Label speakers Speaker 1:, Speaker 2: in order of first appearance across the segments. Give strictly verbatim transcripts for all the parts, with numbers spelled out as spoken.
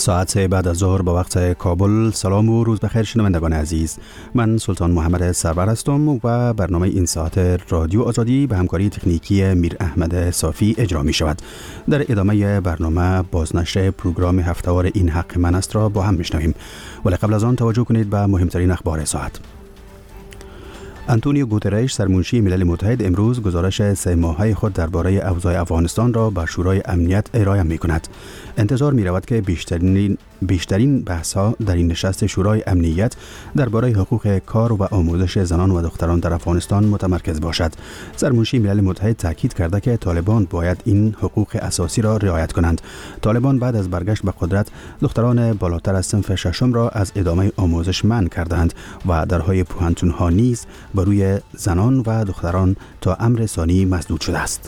Speaker 1: ساعت سه بعد از ظهر با وقت کابل. سلام و روز بخیر شنوندگان عزیز. من سلطان محمد سرور هستم و برنامه این ساعت رادیو آزادی به همکاری تکنیکی میر احمد صافی اجرا می شود. در ادامه برنامه بازنشر پروگرام هفته‌وار این حق من است را با هم میشنویم، ولی قبل از آن توجه کنید به مهمترین اخبار ساعت. آنتونیو گوترش سرمنشی ملل متحد امروز گزارش سه ماهه خود درباره اوضاع افغانستان را به شورای امنیت ارائه می کند. انتظار می رود که بیشترین بیشترین بحث ها در این نشست شورای امنیت درباره حقوق کار و آموزش زنان و دختران در افغانستان متمرکز باشد. سرمنشی ملل متحد تاکید کرده که طالبان باید این حقوق اساسی را رعایت کنند. طالبان بعد از برگشت به قدرت دختران بالاتر از صنف ششم را از ادامه آموزش منع کردند و درهای پوهنتون ها نیز بر روی زنان و دختران تا امر ثانی مسدود شده است.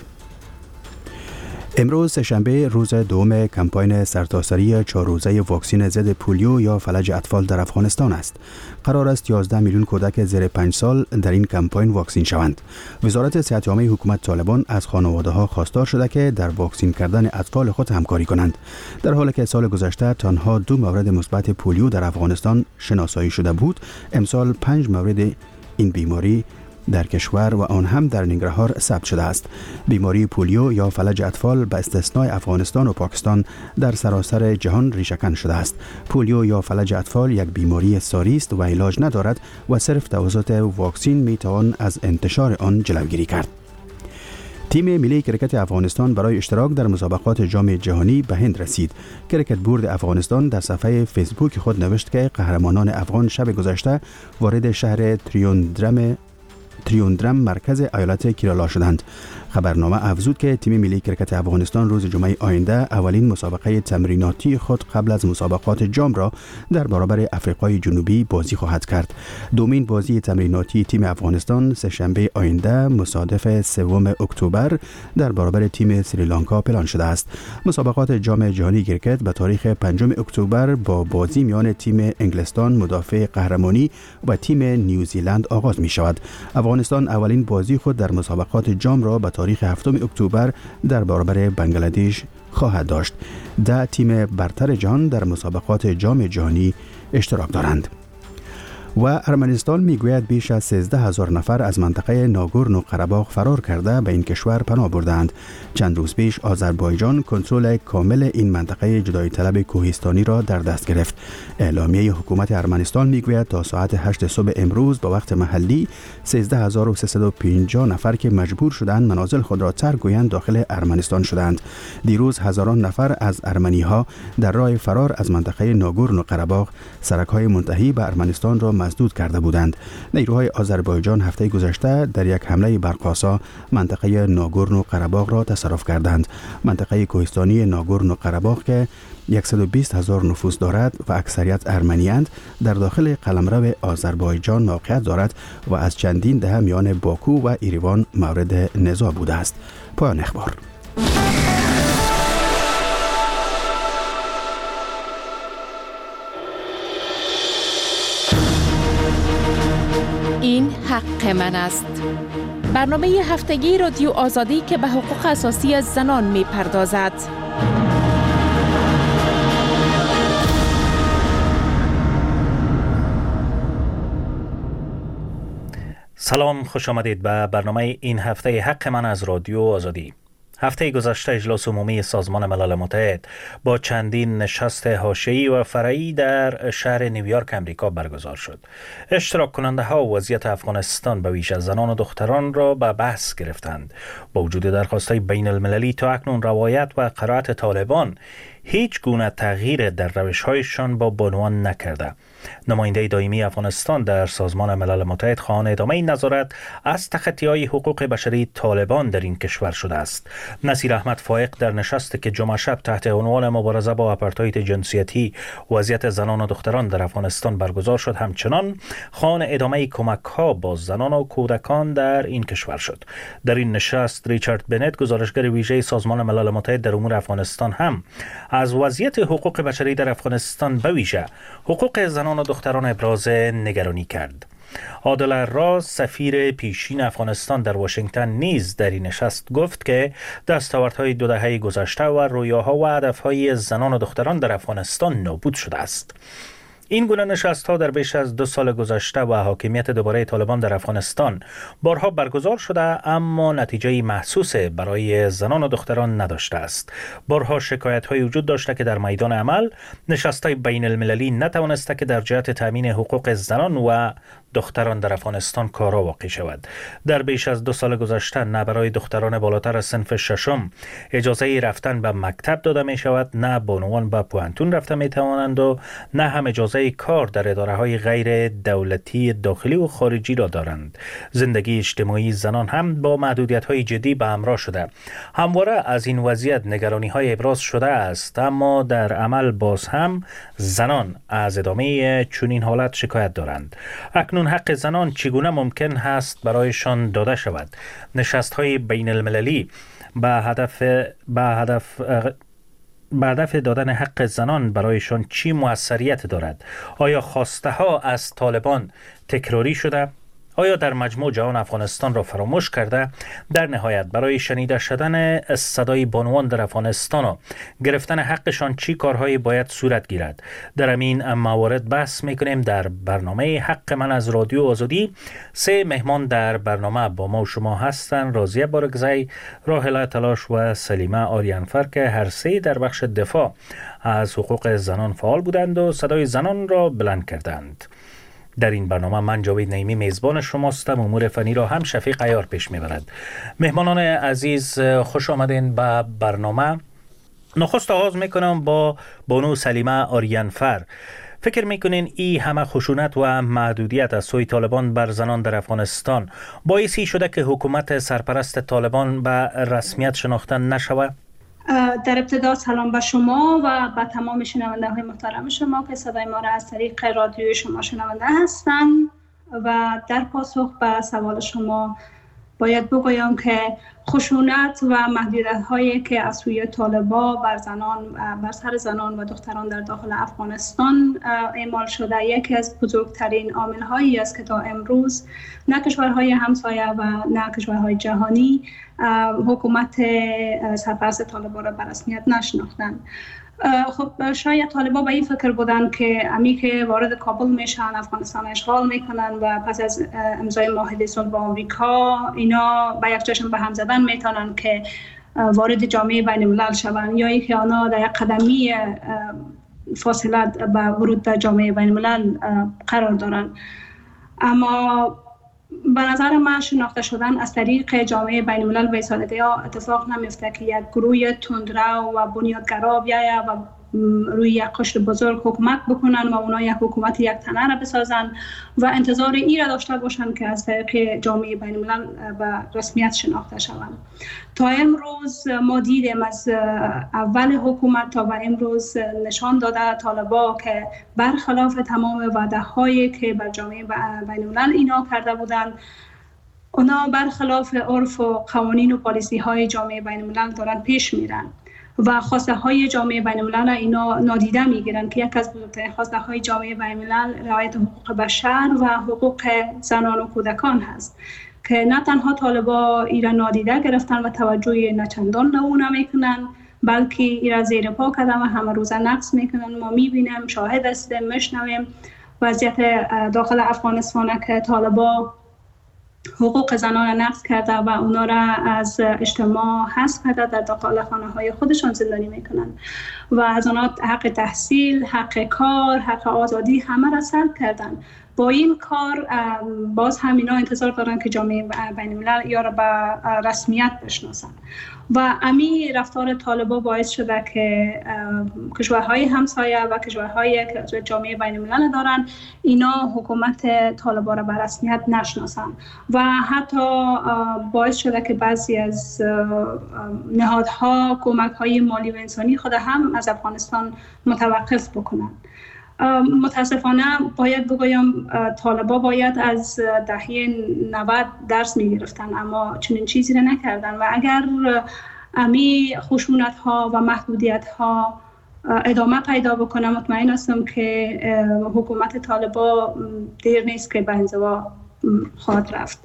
Speaker 1: امروز سه‌شنبه روز دوم کمپاین سرتاسری چهار روزه واکسین ضد پولیو یا فلج اطفال در افغانستان است. قرار است یازده میلیون کودک زیر پنج سال در این کمپاین واکسین شوند. وزارت صحت عامه حکومت طالبان از خانواده‌ها خواستار شده که در واکسین کردن اطفال خود همکاری کنند. در حالی که سال گذشته تنها دو مورد مثبت پولیو در افغانستان شناسایی شده بود، امسال پنج مورد این بیماری در کشور و آن هم در ننگرهار ثبت شده است. بیماری پولیو یا فلج اطفال به استثنای افغانستان و پاکستان در سراسر جهان ریشه‌کن شده است. پولیو یا فلج اطفال یک بیماری ساری است و علاج ندارد و صرف توسط واکسین می توان از انتشار آن جلوگیری کرد. تیم ملی کرکت افغانستان برای اشتراک در مسابقات جام جهانی به هند رسید. کرکت بورد افغانستان در صفحه فیسبوک خود نوشت که قهرمانان افغان شب گذشته وارد شهر تریوندرم تریوندرم مرکز ایالت کیرالا شدند. خبرنامه افزود که تیم ملی کرکت افغانستان روز جمعه آینده اولین مسابقه تمریناتی خود قبل از مسابقات جام را در برابر آفریقای جنوبی بازی خواهد کرد. دومین بازی تمریناتی تیم افغانستان سه‌شنبه آینده مصادف سوم اکتبر در برابر تیم سریلانکا پلان شده است. مسابقات جام جهانی کرکت به تاریخ پنجم اکتبر با بازی میان تیم انگلستان مدافع قهرمانی و تیم نیوزیلند آغاز می شود. افغانستان اولین بازی خود در مسابقات جام را به تاریخ هفتم اکتبر در برابر بنگلادش خواهد داشت. ده تیم برتر جهان در مسابقات جام جهانی اشتراک دارند. و ارمنستان میگوید بیش از سیزده هزار نفر از منطقه ناگورنو قره‌باغ فرار کرده به این کشور پناه بردند. چند روز پیش آذربایجان کنترل کامل این منطقه جدایی طلب کوهستانی را در دست گرفت. اعلامیه حکومت ارمنستان میگوید تا ساعت هشت صبح امروز با وقت محلی سیزده هزار و سیصد و پنجاه نفر که مجبور شدند منازل خود را ترک گویند داخل ارمنستان شدند. دیروز هزاران نفر از ارمنی‌ها در راه فرار از منطقه ناگورنو قره‌باغ سرک‌های منتهی به ارمنستان را مسدود کرده بودند. نیروهای آذربایجان هفته گذشته در یک حمله برق‌آسا منطقه ناگورنو قره‌باغ را تصرف کردند. منطقه کوهستانی ناگورنو قره‌باغ که صد و بیست هزار نفوس دارد و اکثریت ارمنی‌اند در داخل قلمرو آذربایجان موقعیت دارد و از چندین دهه میان باکو و ایروان مورد نزاع بوده است. پایان اخبار.
Speaker 2: این حق من است. برنامه هفتگی رادیو آزادی که به حقوق اساسی زنان می پردازد.
Speaker 3: سلام، خوش آمدید به برنامه این هفته حق من از رادیو آزادی. هفته گذشته اجلاس عمومی سازمان ملل متحد با چندین نشست حاشیه‌ای و فرعی در شهر نیویورک امریکا برگزار شد. اشتراک کننده ها وضعیت افغانستان به ویژه زنان و دختران را به بحث گرفتند. با وجود درخواست‌های بین المللی تا اکنون روایت و قرائت طالبان هیچ گونه تغییر در روش‌هایشان با بانوان نکرده. نماینده دائمی افغانستان در سازمان ملل متحد خواهان ادامه این نظارت از تخطی‌های حقوق بشری طالبان در این کشور شده است. نصیر احمد فائق در نشستی که جمعه شب تحت عنوان مبارزه با آپارتاید جنسیتی وضعیت زنان و دختران در افغانستان برگزار شد، همچنان خواهان ادامه کمک‌ها با زنان و کودکان در این کشور شد. در این نشست ریچارد بنت، گزارشگر ویژه سازمان ملل متحد در امور افغانستان، هم از وضعیت حقوق بشری در افغانستان به ویژه حقوق زنان و دختران ابراز نگرانی کرد. عادل راز سفیر پیشین افغانستان در واشنگتن نیز در این نشست گفت که دستاوردهای دو دهه گذشته و رویاها و هدفهای زنان و دختران در افغانستان نابود شده است. این گونه نشست‌ها در بیش از دو سال گذشته و حاکمیت دوباره طالبان در افغانستان بارها برگزار شده، اما نتیجه محسوس برای زنان و دختران نداشته است. بارها شکایت‌های وجود داشته که در میدان عمل نشست‌های بین المللی نتوانسته که در جهت تامین حقوق زنان و دختران در افغانستان کارا واقع شود. در بیش از دو سال گذشته نه برای دختران بالاتر از صنف ششم اجازه رفتن به مکتب داده می شود، نه بانوان به پوهنتون رفته می توانند و نه هم اجازه کار در اداره های غیر دولتی داخلی و خارجی را دارند. زندگی اجتماعی زنان هم با محدودیت های جدی به همراه شده. همواره از این وضعیت نگرانی های ابراز شده است، اما در عمل باز هم زنان از ادامه چنین حالت شکایت دارند. اکنون حق زنان چگونه ممکن هست برایشان داده شود؟ نشست‌های بین المللی به هدف به هدف به هدف دادن حق زنان برایشان چی موثریت دارد؟ آیا خواسته ها از طالبان تکراری شده؟ آیا در مجموع جهان افغانستان را فراموش کرده؟ در نهایت برای شنیده شدن صدای بانوان در افغانستان و گرفتن حقشان چی کارهایی باید صورت گیرد؟ در همین موارد بحث میکنیم در برنامه حق من از رادیو آزادی. سه مهمان در برنامه با ما و شما هستند: راضیه بارگزی، راحله تلاش و سلیمه آریانفر که هر سه در بخش دفاع از حقوق زنان فعال بودند و صدای زنان را بلند کردند. در این برنامه من جاوید نعیمی میزبان شماستم. امور فنی را هم شفیق عیار پیش میبرد. مهمانان عزیز، خوش آمدین به برنامه. نخست آغاز میکنم با بانو سلیمه آریانفر. فکر میکنین این همه خشونت و محدودیت از سوی طالبان بر زنان در افغانستان باعثی شده که حکومت سرپرست طالبان به رسمیت شناخته نشود؟
Speaker 4: در ابتدا سلام به شما و به تمام شنونده های محترم شما که صدای ما را از طریق رادیو شما شنونده هستند. و در پاسخ به سوال شما باید بگویم که خشونت و محدودیت هایی که از سوی طالبان بر زنان بر سر زنان و دختران در داخل افغانستان اعمال شده یکی از بزرگترین عامل هایی است که تا امروز نه کشورهای همسایه و نه کشورهای جهانی حکومت سرپرست طالبان را به رسمیت نشناختند. خب شاید طالبان به این فکر بودن که امی که وارد کابل میشن، افغانستان اشغال میکنن و پس از امضای معاهده صلح با آمریکا اینا به یک چشم به هم زدن میتونن که وارد جامعه بین الملل شوند، یا اینکه آنها در یک قدمی فاصله به ورود به جامعه بین الملل قرار دارن. اما به نظر من شناخته شدن از طریق جامعه بین الملل به سادگی ها اتفاق نمیفته که یک گروه تندرو و بنیادگرا بیاید و روی یک قشر بزرگ حکومت بکنن و اونا یک حکومت یک تنه را بسازن و انتظار این را داشته باشن که از طریق جامعه بین الملل به رسمیت شناخته شوند. تا امروز ما دیدیم از اول حکومت تا به امروز نشان داده طالبان که برخلاف تمام وعده هایی که بر جامعه بین الملل اینا کرده بودند، اونا برخلاف عرف و قوانین و پالیسی های جامعه بین الملل دارن پیش میرن و خواسته های جامعه بین الملل اینا نادیده میگیرن که یک از بزرگترین خواسته های جامعه بین الملل رعایت حقوق بشر و حقوق زنان و کودکان هست که نه تنها طالبان ایران نادیده گرفتن و توجه نچندان به اون میکنن، بلکه ایران زیر پا کردن و همه روزه نقص میکنن. ما میبینیم، شاهد هستیم، میشنویم وضعیت داخل افغانستان که طالبان حقوق زنان را نقض کرده و اونا را از اجتماع حذف کرده، در داخل خانه های خودشان زندانی میکنن و از آنها حق تحصیل، حق کار، حق آزادی همه را سلب کردن. با این کار باز هم اینا انتظار دارن که جامعه بین الملل یا را به رسمیت بشناسن و امی رفتار طالبان باعث شده که کشورهای همسایه و کشورهای که جامعه بین الملل دارن اینا حکومت طالبان را به رسمیت نشناسن و حتی باعث شده که بعضی از نهادها کمک‌های مالی و انسانی خود هم از افغانستان متوقف بکنن. متاسفانه باید بگویم طالبان باید از دهه نود درس می گرفتن، اما چنین چیزی را نکردن و اگر امی خشونت ها و محدودیت ها ادامه پیدا بکنه. مطمئن هستم که حکومت طالبان دیر نیست که به انزوا خواهد رفت.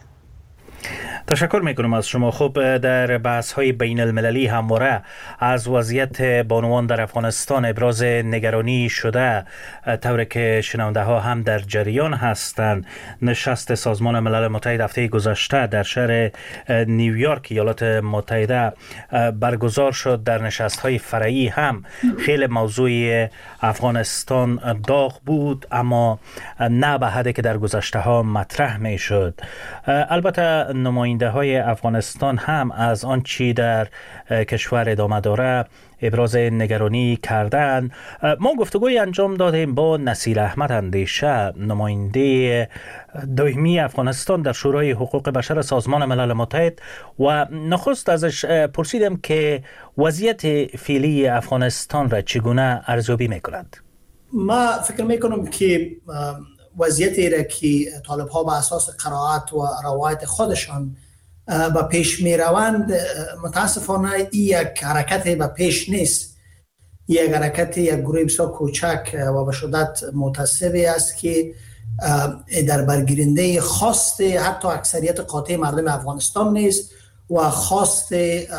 Speaker 3: تشکر میکنم از شما. خب در بحث های بین المللی همواره از وضعیت بانوان در افغانستان ابراز نگرانی شده، طوری که شنونده ها هم در جریان هستند. نشست سازمان ملل متحد هفته گذشته در شهر نیویورک ایالات متحده برگزار شد. در نشست های فرعی هم خیلی موضوع افغانستان داغ بود، اما نه به حدی که در گذشته ها مطرح می شد. البته نماینده های افغانستان هم از آن چی در کشور ادامه داره ابراز نگرانی کردند. ما گفتگوی انجام دادیم با نصیر احمد اندیشه، نماینده دائمی افغانستان در شورای حقوق بشر سازمان ملل متحد، و نخست ازش پرسیدم که وضعیت فعلی افغانستان را چگونه ارزیابی می‌کند.
Speaker 5: ما فکر می‌کنم که وضعیتی را که طالب ها به اساس قرائت و روایت خودشان به پیش می روند، متاسفانه این یک حرکت به پیش نیست. یک حرکت یک گروه بسیار کوچک و به شدت متعصبی است که در برگیرنده خواست حتی اکثریت قاطع مردم افغانستان نیست و خواست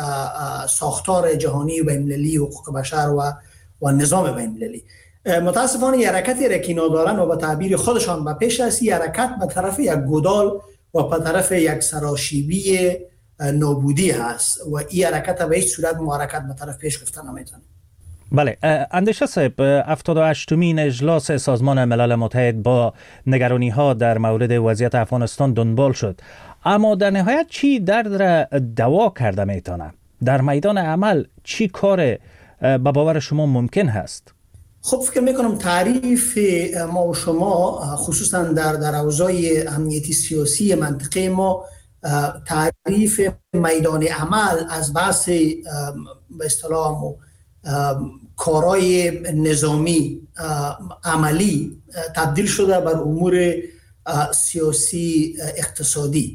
Speaker 5: ساختار جهانی و بین‌المللی حقوق بشر و و نظام بین‌المللی. متاسفانه یک حرکتی را که نادارن و به تعبیر خودشان به پیش است، این حرکت به طرف یک گودال و به طرف یک سراشیبی نابودی هست و این حرکت به هیچ صورت حرکت به طرف پیش رفتن نمیتونه.
Speaker 3: بله، اندیشه صاحب، هفتاد و هشتمین اجلاس سازمان ملل متحد با نگرانی ها در مورد وضعیت افغانستان دنبال شد، اما در نهایت چی درد را دوا کرده میتونه؟ در میدان عمل چی کار به باور شما ممکن هست؟
Speaker 5: خب فکر میکنم تعریف ما و شما خصوصا در در اوضاع امنیتی سیاسی منطقه ما، تعریف میدان عمل از بحث به اصطلاح کارهای نظامی عملی تبدیل شده بر امور سیاسی اقتصادی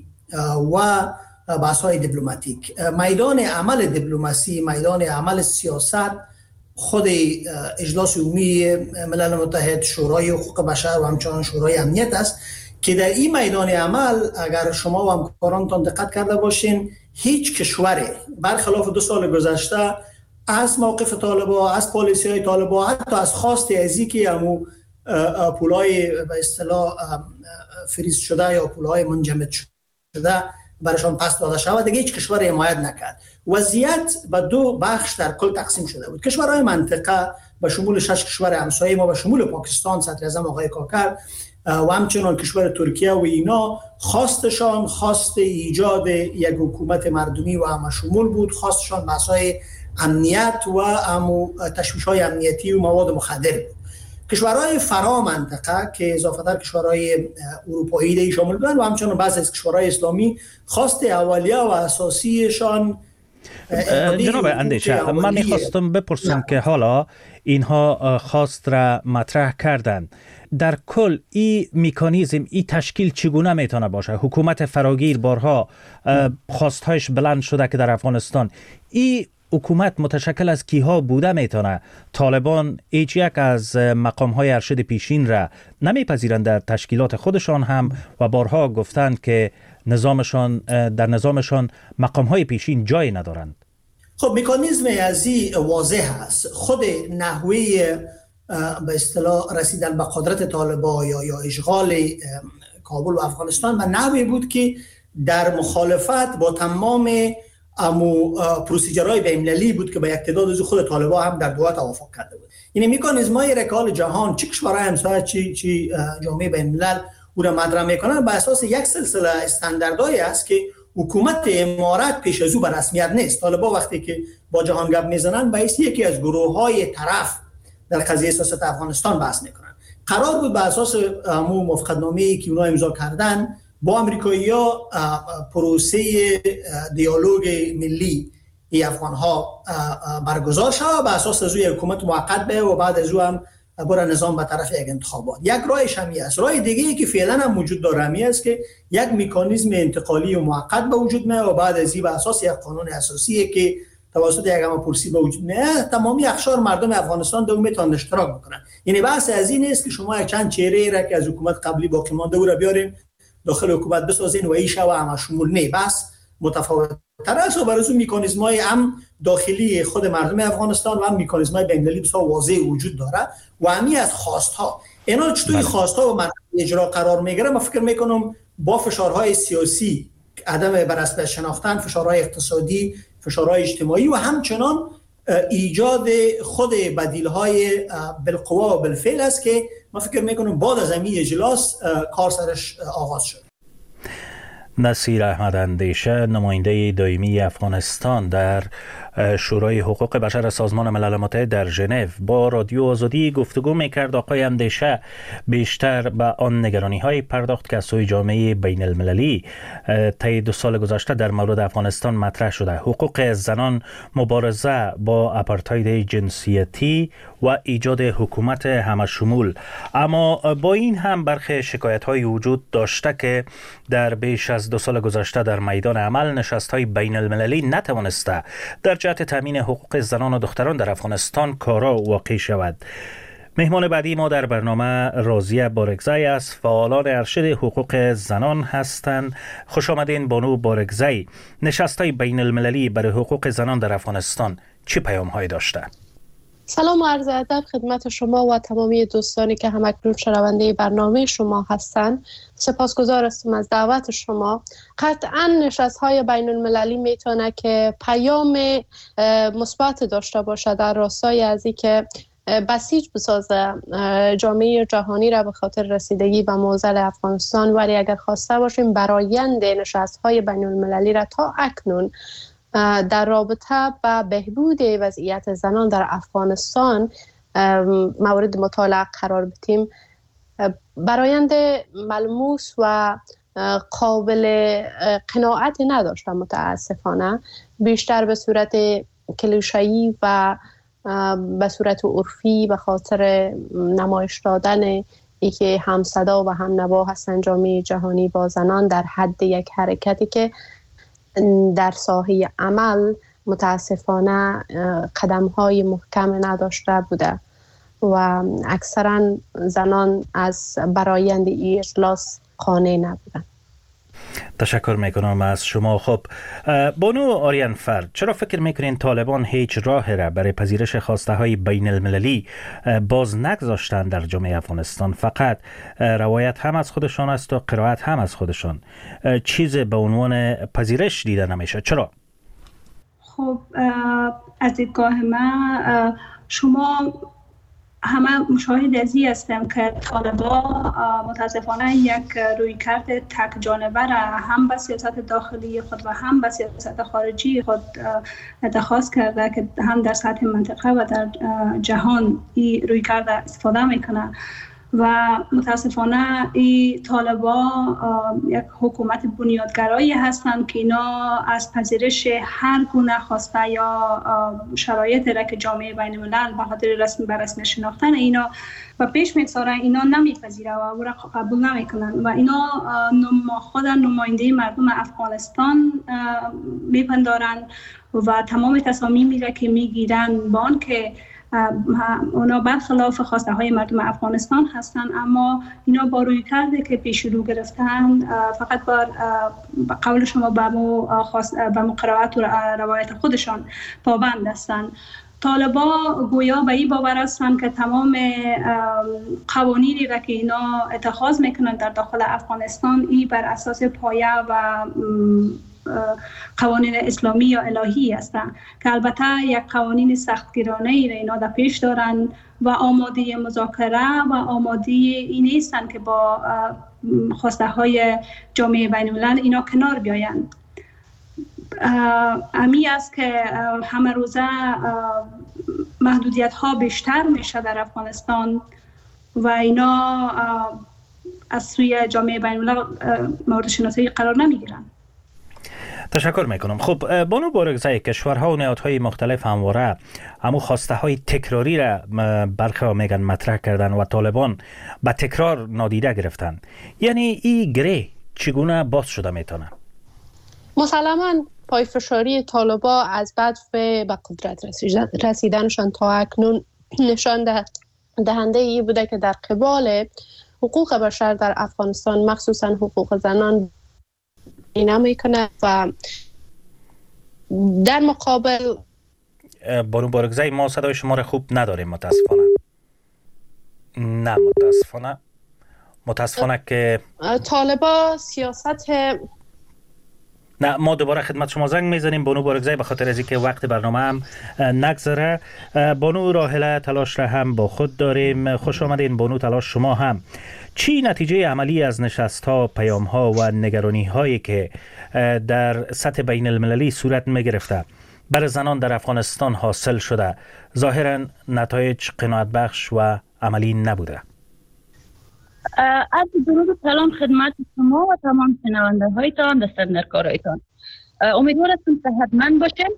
Speaker 5: و بحث‌های دیپلماتیک. میدان عمل دیپلماسی، میدان عمل سیاست، خود اجلاس عمومی ملل متحد، شورای حقوق بشر و همچنان شورای امنیت است که در این میدان عمل اگر شما و همکارانتان دقت کرده باشین، هیچ کشوری برخلاف دو سال گذشته از موقف طالبان، از پالیسی های طالبان، حتی از خواست ازی که همو پولای به اصطلاح فریز شده یا پولای منجمد شده برشان پس داده شود، دیگه هیچ کشور حمایت نکرد. وضعیت به دو بخش در کل تقسیم شده بود. کشورهای منطقه به شمول شش کشور همسایه ما، به شمول پاکستان، صدر اعظم آقای کاکر و همچنان کشور ترکیه و اینا، خواستشان خواست ایجاد یک حکومت مردمی و همه شمول بود. خواستشان بحث‌های امنیت و امو تشویش‌های امنیتی و مواد مخدر بود. کشورهای فرا منطقه که اضافه تر کشورهای اروپایی دی شامل بودن و همچنان بعضی از کشورهای اسلامی خواست اولیه و اساسیشان
Speaker 3: جناب اندیشه، من میخواستم بپرسم که حالا اینها خواست را مطرح کردن، در کل این میکانیزم، این تشکیل چگونه میتونه باشه؟ حکومت فراگیر بارها خواستهایش بلند شده که در افغانستان این حکومت متشکل از کیها بوده میتونه؟ طالبان هیچ یک از مقامهای ارشد پیشین را نمیپذیرند در تشکیلات خودشان هم و بارها گفتند که نظامشان در نظامشان مقامهای پیشین جای ندارند.
Speaker 5: خب مکانیزم ازی واضح است. خود نحوه به اصطلاح رسیدن به قدرت طالبان یا یا اشغال کابل و افغانستان به نحوی بود که در مخالفت با تمام امو پروسیجرهای بین‌المللی بود که با اقتدار از خود طالبان هم در دوحه توافق کرده بود. یعنی مکانیزم‌های رکال جهان، چه کشورهای همسایه چی چی جامعه بین‌الملل او را مطرح میکنن بر اساس یک سلسله استانداردهایی است که حکومت امارت پیش از او به رسمیت نیست. طالبان وقتی که با جهان گپ میزنن به اساس یکی از گروه‌های طرف در قضیه سیاست افغانستان بحث میکنن. قرار بود بر اساس همون موافقتنامه‌ای که اونها امضا کردن با امریکایی‌ها پروسه دیالوگ ملی ای افغان‌ها برگزار شد بر اساس از حکومت موقت به و بعد از او هم برای نظام به طرف یک انتخابات. یک راهش همی است. راه دیگه ای که فعلا هم وجود داره همی است که یک مکانیزم انتقالی و موقت به وجود میاد و بعد از این به اساس یک قانون اساسی که توسط یک همه‌پرسی به وجود میاد، تمامی اقشار مردم افغانستان در میتونن اشتراک بکنن. یعنی بحث از این است که شما یک چند چهره را که از حکومت قبلی باقی مانده رو بیارین داخل حکومت بسازین و این شو همه شمول نه، بس متفاوت تر است و برای اون مکانیزم‌های هم داخلی خود مردم افغانستان و هم مکانیزم‌های بین‌المللی بسیار واضح وجود داره و همی از خواست‌ها اینا چطوری خواست‌ها و مرحله اجرا قرار میگیره. من فکر میکنم با فشارهای سیاسی، عدم بررسی شناختن، فشارهای اقتصادی، فشارهای اجتماعی و همچنان ایجاد خود بدیل‌های بالقوا و بالفعل است که من فکر میکنم بعد از همین اجلاس کار سرش آغاز شد.
Speaker 3: نصیر احمد اندیشه، نماینده دائمی افغانستان در شورای حقوق بشر سازمان ملل متحد در ژنو، با رادیو آزادی گفتگو میکرد. آقای اندیشه بیشتر به آن نگرانی های پرداخت که از سوی جامعه بین المللی طی دو سال گذشته در مورد افغانستان مطرح شده: حقوق زنان، مبارزه با آپارتاید جنسیتی و ایجاد حکومت همه شمول. اما با این هم برخی شکایت های وجود داشته که در بیش از دو سال گذشته در میدان عمل نشست های بین المللی نتوانسته در جهت تامین حقوق زنان و دختران در افغانستان کارا واقع شود. مهمان بعدی ما در برنامه راضیه بارگزی است، فعالان ارشد حقوق زنان هستند. خوش آمدین بانو بارگزی. نشست‌های بین المللی برای حقوق زنان در افغانستان چه پیام‌هایی داشته؟
Speaker 6: سلام و عرض ادب خدمت شما و تمامی دوستانی که همکنون شنونده برنامه شما هستند. سپاسگزار هستم از دعوت شما. قطعا نشست‌های بین المللی میتونه که پیام مثبت داشته باشه در راستای از اینکه بسیج بسازه جامعه جهانی را به خاطر رسیدگی به معضل افغانستان، ولی اگر خواسته باشیم برآیند نشست‌های بین المللی را تا اکنون در رابطه با بهبود وضعیت زنان در افغانستان مورد مطالعه قرار بدیم، برآیند ملموس و قابل قناعت نداشته. متاسفانه بیشتر به صورت کلیشه‌ای و به صورت عرفی به خاطر نمایش دادن ای که هم صدا و هم نوا هستن جامعه جهانی با زنان در حد یک حرکتی که در ساحه عمل متاسفانه قدم‌های محکم نداشته بوده و اکثرا زنان از برآیند این اجلاس قانع نبودند.
Speaker 3: تشکر میکنم از شما. خب بانو آریان فرد، چرا فکر میکنین طالبان هیچ راه را برای پذیرش خواسته های بین المللی باز نگذاشتن در جامعه افغانستان؟ فقط روایت هم از خودشان است و قرائت هم از خودشان، چیز به عنوان پذیرش دیده نمیشه. چرا؟
Speaker 4: خب از دیدگاه من شما همه مشاهد ازی هستم که طالبان متاسفانه یک رویکرد تک جانبه را هم به سیاست داخلی خود و هم به سیاست خارجی خود اتخاذ کرده که هم در سطح منطقه و در جهان این رویکرد استفاده میکنه و متاسفانه این طالبان یک حکومت بنیادگرایی هستند که اینا از پذیرش هر گونه خواسته یا شرایطی را که جامعه بین الملل به خاطر رسمی بر رسمی شناختن اینا و پیش میگذارن اینا نمیپذیره و او را قبول نمیکنن و اینا خود نماینده مردم افغانستان میپندارن و تمام تصامیمی را که میگیرن با آن که اونا برخلاف خواسته های مردم افغانستان هستند، اما اینا با روی کرده که پیش رو گرفتن فقط بر قول شما به مقررات و روایت خودشان پابند هستند. طالبان گویا به این باور هستند که تمام قوانینی را که اینا اتخاذ میکنن در داخل افغانستان ای بر اساس پایه و قوانین اسلامی یا الهی هستند که البته یک قوانین سختگیرانه ای را اینا در پیش دارند و آماده مذاکره و آماده این نیستند که با خواسته های جامعه بین الملل اینا کنار بیایند. امی است که همه روزه محدودیت ها بیشتر میشه در افغانستان و اینا از سوی جامعه بین الملل مورد شناسایی قرار نمیگیرند.
Speaker 3: تشکر میکنم. خب بانو بارگزی، کشورها و نهادهای مختلف همواره همو خواسته های تکراری را برخی ها میگن مطرح کردن و طالبان به تکرار نادیده گرفتن. یعنی این گره چگونه باز شده میتونه؟
Speaker 6: مسلماً پایفشاری طالبا از بعد به قدرت رسیدنشان تا اکنون نشان دهنده ای بوده که در قبال حقوق بشر در افغانستان مخصوصا حقوق زنان نمیکنه و در مقابل
Speaker 3: بانو بارگزای ما صدای شما را خوب نداریم متاسفانه. نه متاسفانه متاسفانه که
Speaker 6: طالبا سیاست
Speaker 3: نه ما دوباره خدمت شما زنگ میزنیم بانو بارگزای به خاطر از اینکه وقت برنامه هم نگذره. بانو راحله تلاش را هم با خود داریم. خوش آمدین بانو تلاش شما هم. چی نتیجه عملی از نشست ها، پیام ها و نگرانی هایی که در سطح بین المللی صورت می گرفته بر زنان در افغانستان حاصل شده؟ ظاهرا نتایج قناعت بخش و عملی نبوده.
Speaker 7: از درود سلام خدمت شما و تمام شنونده هایتان و سندرکارایتان. امیدوار هستم صحتمند باشین.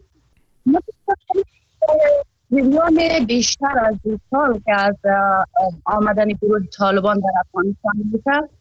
Speaker 7: جریان بیشتر از دو سال که از آمدن گروه طالبان در افغانستان بوده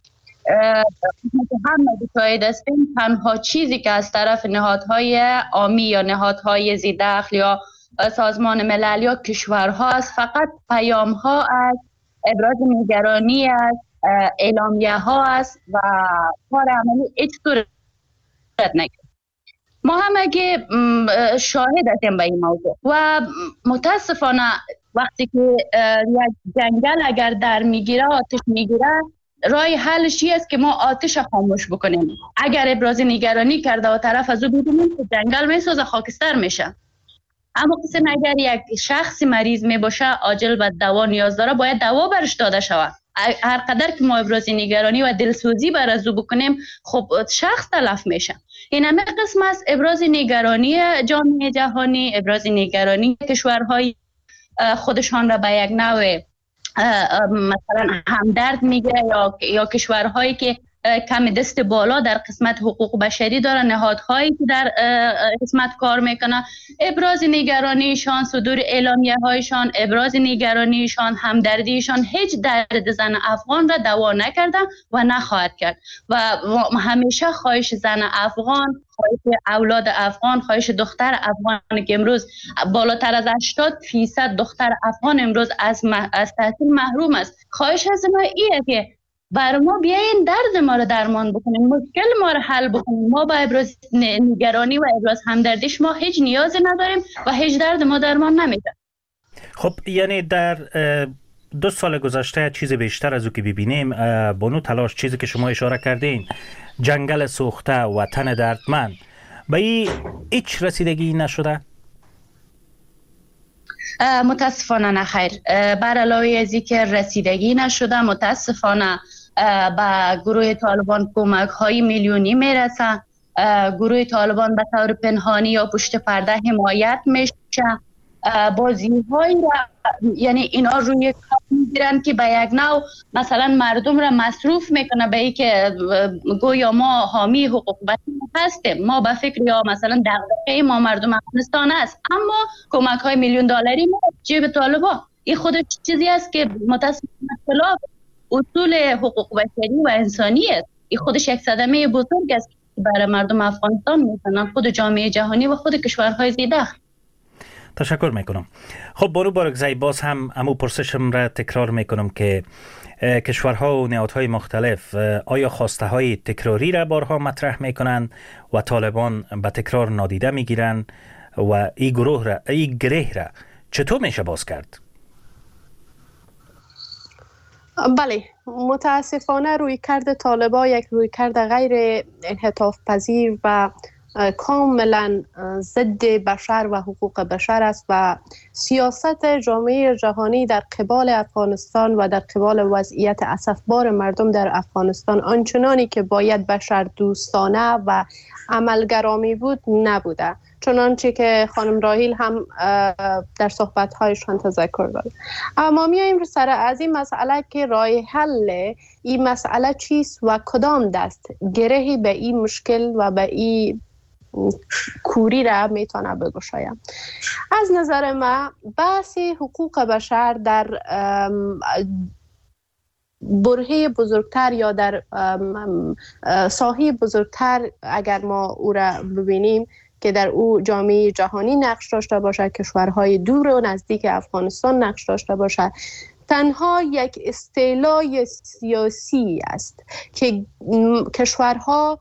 Speaker 7: هم مشاهده هستیم تنها چیزی که از طرف نهادهای عامی یا نهادهای ذی‌دخل یا سازمان ملل یا کشورها است فقط پیام ها از ابراز نگرانی است، اعلامیه ها است و کار عملی هیچ طور نگرد. ما هم اگه شاهد هستیم به این موضوع و متاسفانه وقتی که یک جنگل اگر در میگیره آتش میگیره راه حلش این است که ما آتش خاموش بکنیم. اگر ابراز نگرانی کرده و طرف از او بدونیم که جنگل میسوزه خاکستر میشه. اما کسی اگر یک شخص مریض می باشه عاجل به دوا نیاز داره باید دوا برش داده شود. هر قدر که ما ابراز نگرانی و دلسوزی بر از او بکنیم خب شخص تلف میشه. این همه قسم است ابراز نگرانی جامعه جهانی، ابراز نگرانی کشورهای خودشان را به یک نوع مثلا همدرد میگیره یا یا کشورهایی که کم دست بالا در قسمت حقوق بشری دارن، نهادهایی که در قسمت کار میکنن، ابراز نگرانیشان، صدور اعلامیه هایشان، ابراز نگرانیشان، همدردیشان هیچ درد زن افغان را دوا نکردن و نخواهد کرد و همیشه خواهش زن افغان، خواهش اولاد افغان، خواهش دختر افغان که امروز بالاتر از هشتاد فیصد دختر افغان امروز از از تحصیل محروم است، خواهش از ما اینه که بر ما بیاین درد ما رو درمان بکنیم، مشکل ما رو حل بکنیم. ما با ابراز نگرانی و ابراز همدردیش ما هیچ نیازی نداریم و هیچ درد ما درمان نمیده.
Speaker 3: خب یعنی در دو سال گذشته چیز بیشتر از او که ببینیم بانو تلاش، چیزی که شما اشاره کردین، جنگل سوخته و تن دردمند، به این هیچ رسیدگی نشده؟
Speaker 7: متاسفانه نخیر. بر علاوه از اینکه رسیدگی نشده متاسفانه به گروه طالبان کمک های میلیونی میرسه. گروه طالبان به طور پنهانی یا پشت پرده حمایت میشه. بازی های یعنی اینا روی کار میگیرن که به یک نوع مثلا مردم را مصروف میکنه به این که گویا ما حامی حقوق بشر هستیم، ما به فکر یا مثلا دغدغه ما مردم افغانستان است، اما کمک های میلیون دلاری ما جیب طالبان. این خودش چیزی است که متاسفانه خلاف اصول حقوق بشری و انسانی است. این خودش یک صدمه بزرگ است که برای مردم افغانستان میزنن، خود جامعه جهانی و خود کشورهای ذی‌دخل.
Speaker 3: تشکر میکنم. خب بانو بارگزای باز هم امو پرسشم را تکرار میکنم که کشورها و نهادهای مختلف آیا خواسته های تکراری را بارها مطرح میکنند و طالبان به تکرار نادیده میگیرن و این گروه را، این گره را چطور میشه باز کرد؟
Speaker 6: بله، متاسفانه روی کرد طالبان یک روی کرد غیر انعطاف پذیر و کاملا ضد بشر و حقوق بشر است و سیاست جامعه جهانی در قبال افغانستان و در قبال وضعیت اسفبار مردم در افغانستان آنچنانی که باید بشر دوستانه و عملگرامی بود نبوده، چنانچه که خانم راحیل هم در صحبت‌هایشان تذکر داد. اما میایم سر از این مسئله که راه حل این مسئله چیست و کدام دست گرهی به این مشکل و به این کوری را میتونه بگشایم. از نظر من بحث حقوق بشر در برهه بزرگتر یا در ساحه بزرگتر اگر ما او را ببینیم که در او جامعه جهانی نقش داشته باشد، کشورهای دور و نزدیک افغانستان نقش داشته باشد. تنها یک استعلای سیاسی است که کشورها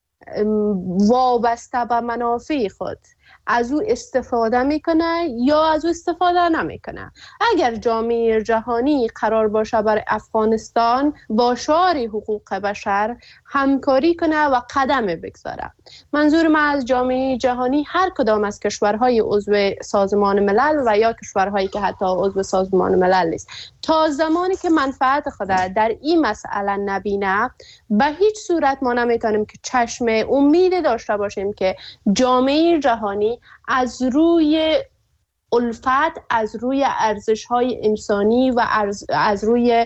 Speaker 6: وابسته به منافع خود از او استفاده میکنه یا از او استفاده نمیکنه. اگر جامعه جهانی قرار باشه بر افغانستان با شعار حقوق بشر همکاری کنه و قدم بگذاره. منظور من از جامعه جهانی هر کدام از کشورهای عضو سازمان ملل و یا کشورهایی که حتی عضو سازمان ملل نیست، تا زمانی که منفعت خود در این مسئله نبینه به هیچ صورت ما نمیتونیم که چشم امید داشته باشیم که جامعه جهانی از روی الفت، از روی ارزش‌های انسانی و از روی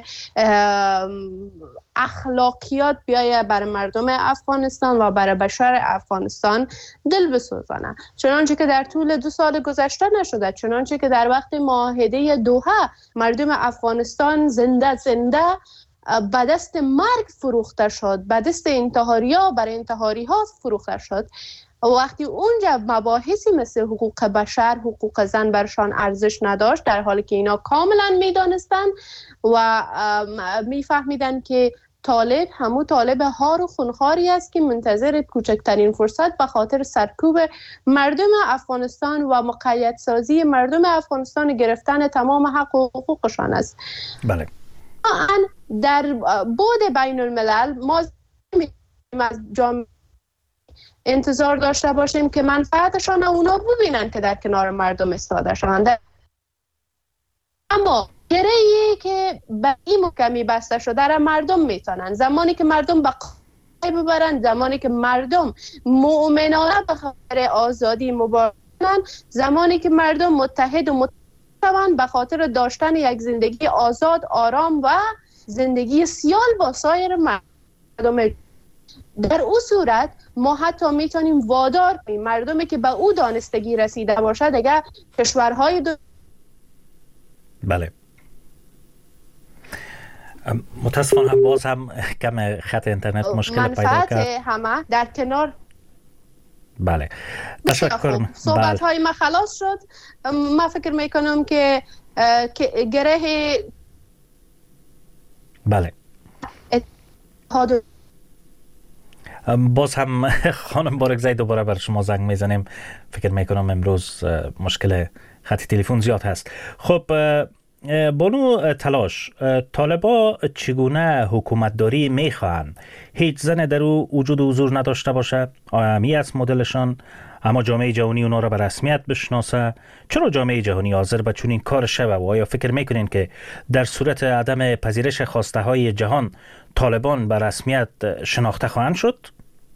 Speaker 6: اخلاقیات بیایه برای مردم افغانستان و برای بشر افغانستان دل بسوزانه. چنانچه که در طول دو سال گذشته نشده، چنانچه که در وقت معاهده دوحه مردم افغانستان زنده زنده به دست مرگ فروخته شد، به دست انتحاریا برای انتحاری ها فروخته شد. و وقتی اونجا مباحثی مثل حقوق بشر، حقوق زن برشان ارزش نداشت، در حالی که اینا کاملا میدانستن و میفهمیدن که طالب همون طالب هار و خونخاری است که منتظر کوچکترین فرصت به خاطر سرکوب مردم افغانستان و مقید سازی مردم افغانستان گرفتن تمام حق و حقوقشان است.
Speaker 3: بله.
Speaker 6: در بعد بین الملل ما از جامعه انتظار داشته باشیم که منفعتشان اونا ببینن که در کنار مردم استاده شوند. اما گره‌ای که به این محکمی بسته شده را مردم میتونن، زمانی که مردم به قای ببرن، زمانی که مردم مؤمنانه به خاطر آزادی مبارزن، زمانی که مردم متحد و متحد به خاطر داشتن یک زندگی آزاد، آرام و زندگی سیال با سایر مردم، در او صورت ما حتی میتونیم وادار کنیم مردمی که به او دانستگی رسیده باشد دیگه کشورهای دو...
Speaker 3: بله. متاسفانه باز هم کم خط اینترنت مشکل پیدا کرد.
Speaker 6: منفعت همه در کنار.
Speaker 3: بله. تشکر.
Speaker 6: صحبت های ما خلاص شد. من فکر میکنم که گره
Speaker 3: بله.
Speaker 6: اتحاد
Speaker 3: باز هم خانم بارگزای دوباره بر شما زنگ میزنیم. فکر میکنم امروز مشکل خط تلفن زیاد هست. خب بانو تلاش، طالبا چگونه حکومتداری میخواهند؟ هیچ زن در او وجود و حضور نداشته باشه؟ آیا است مدلشان؟ اما جامعه جهانی اونا را به رسمیت بشناسه؟ چرا جامعه جهانی حاضر به چنین کار شوه؟ و آیا فکر میکنین که در صورت عدم پذیرش خواسته های جهان طالبان به رسمیت شناخته خواهند شد؟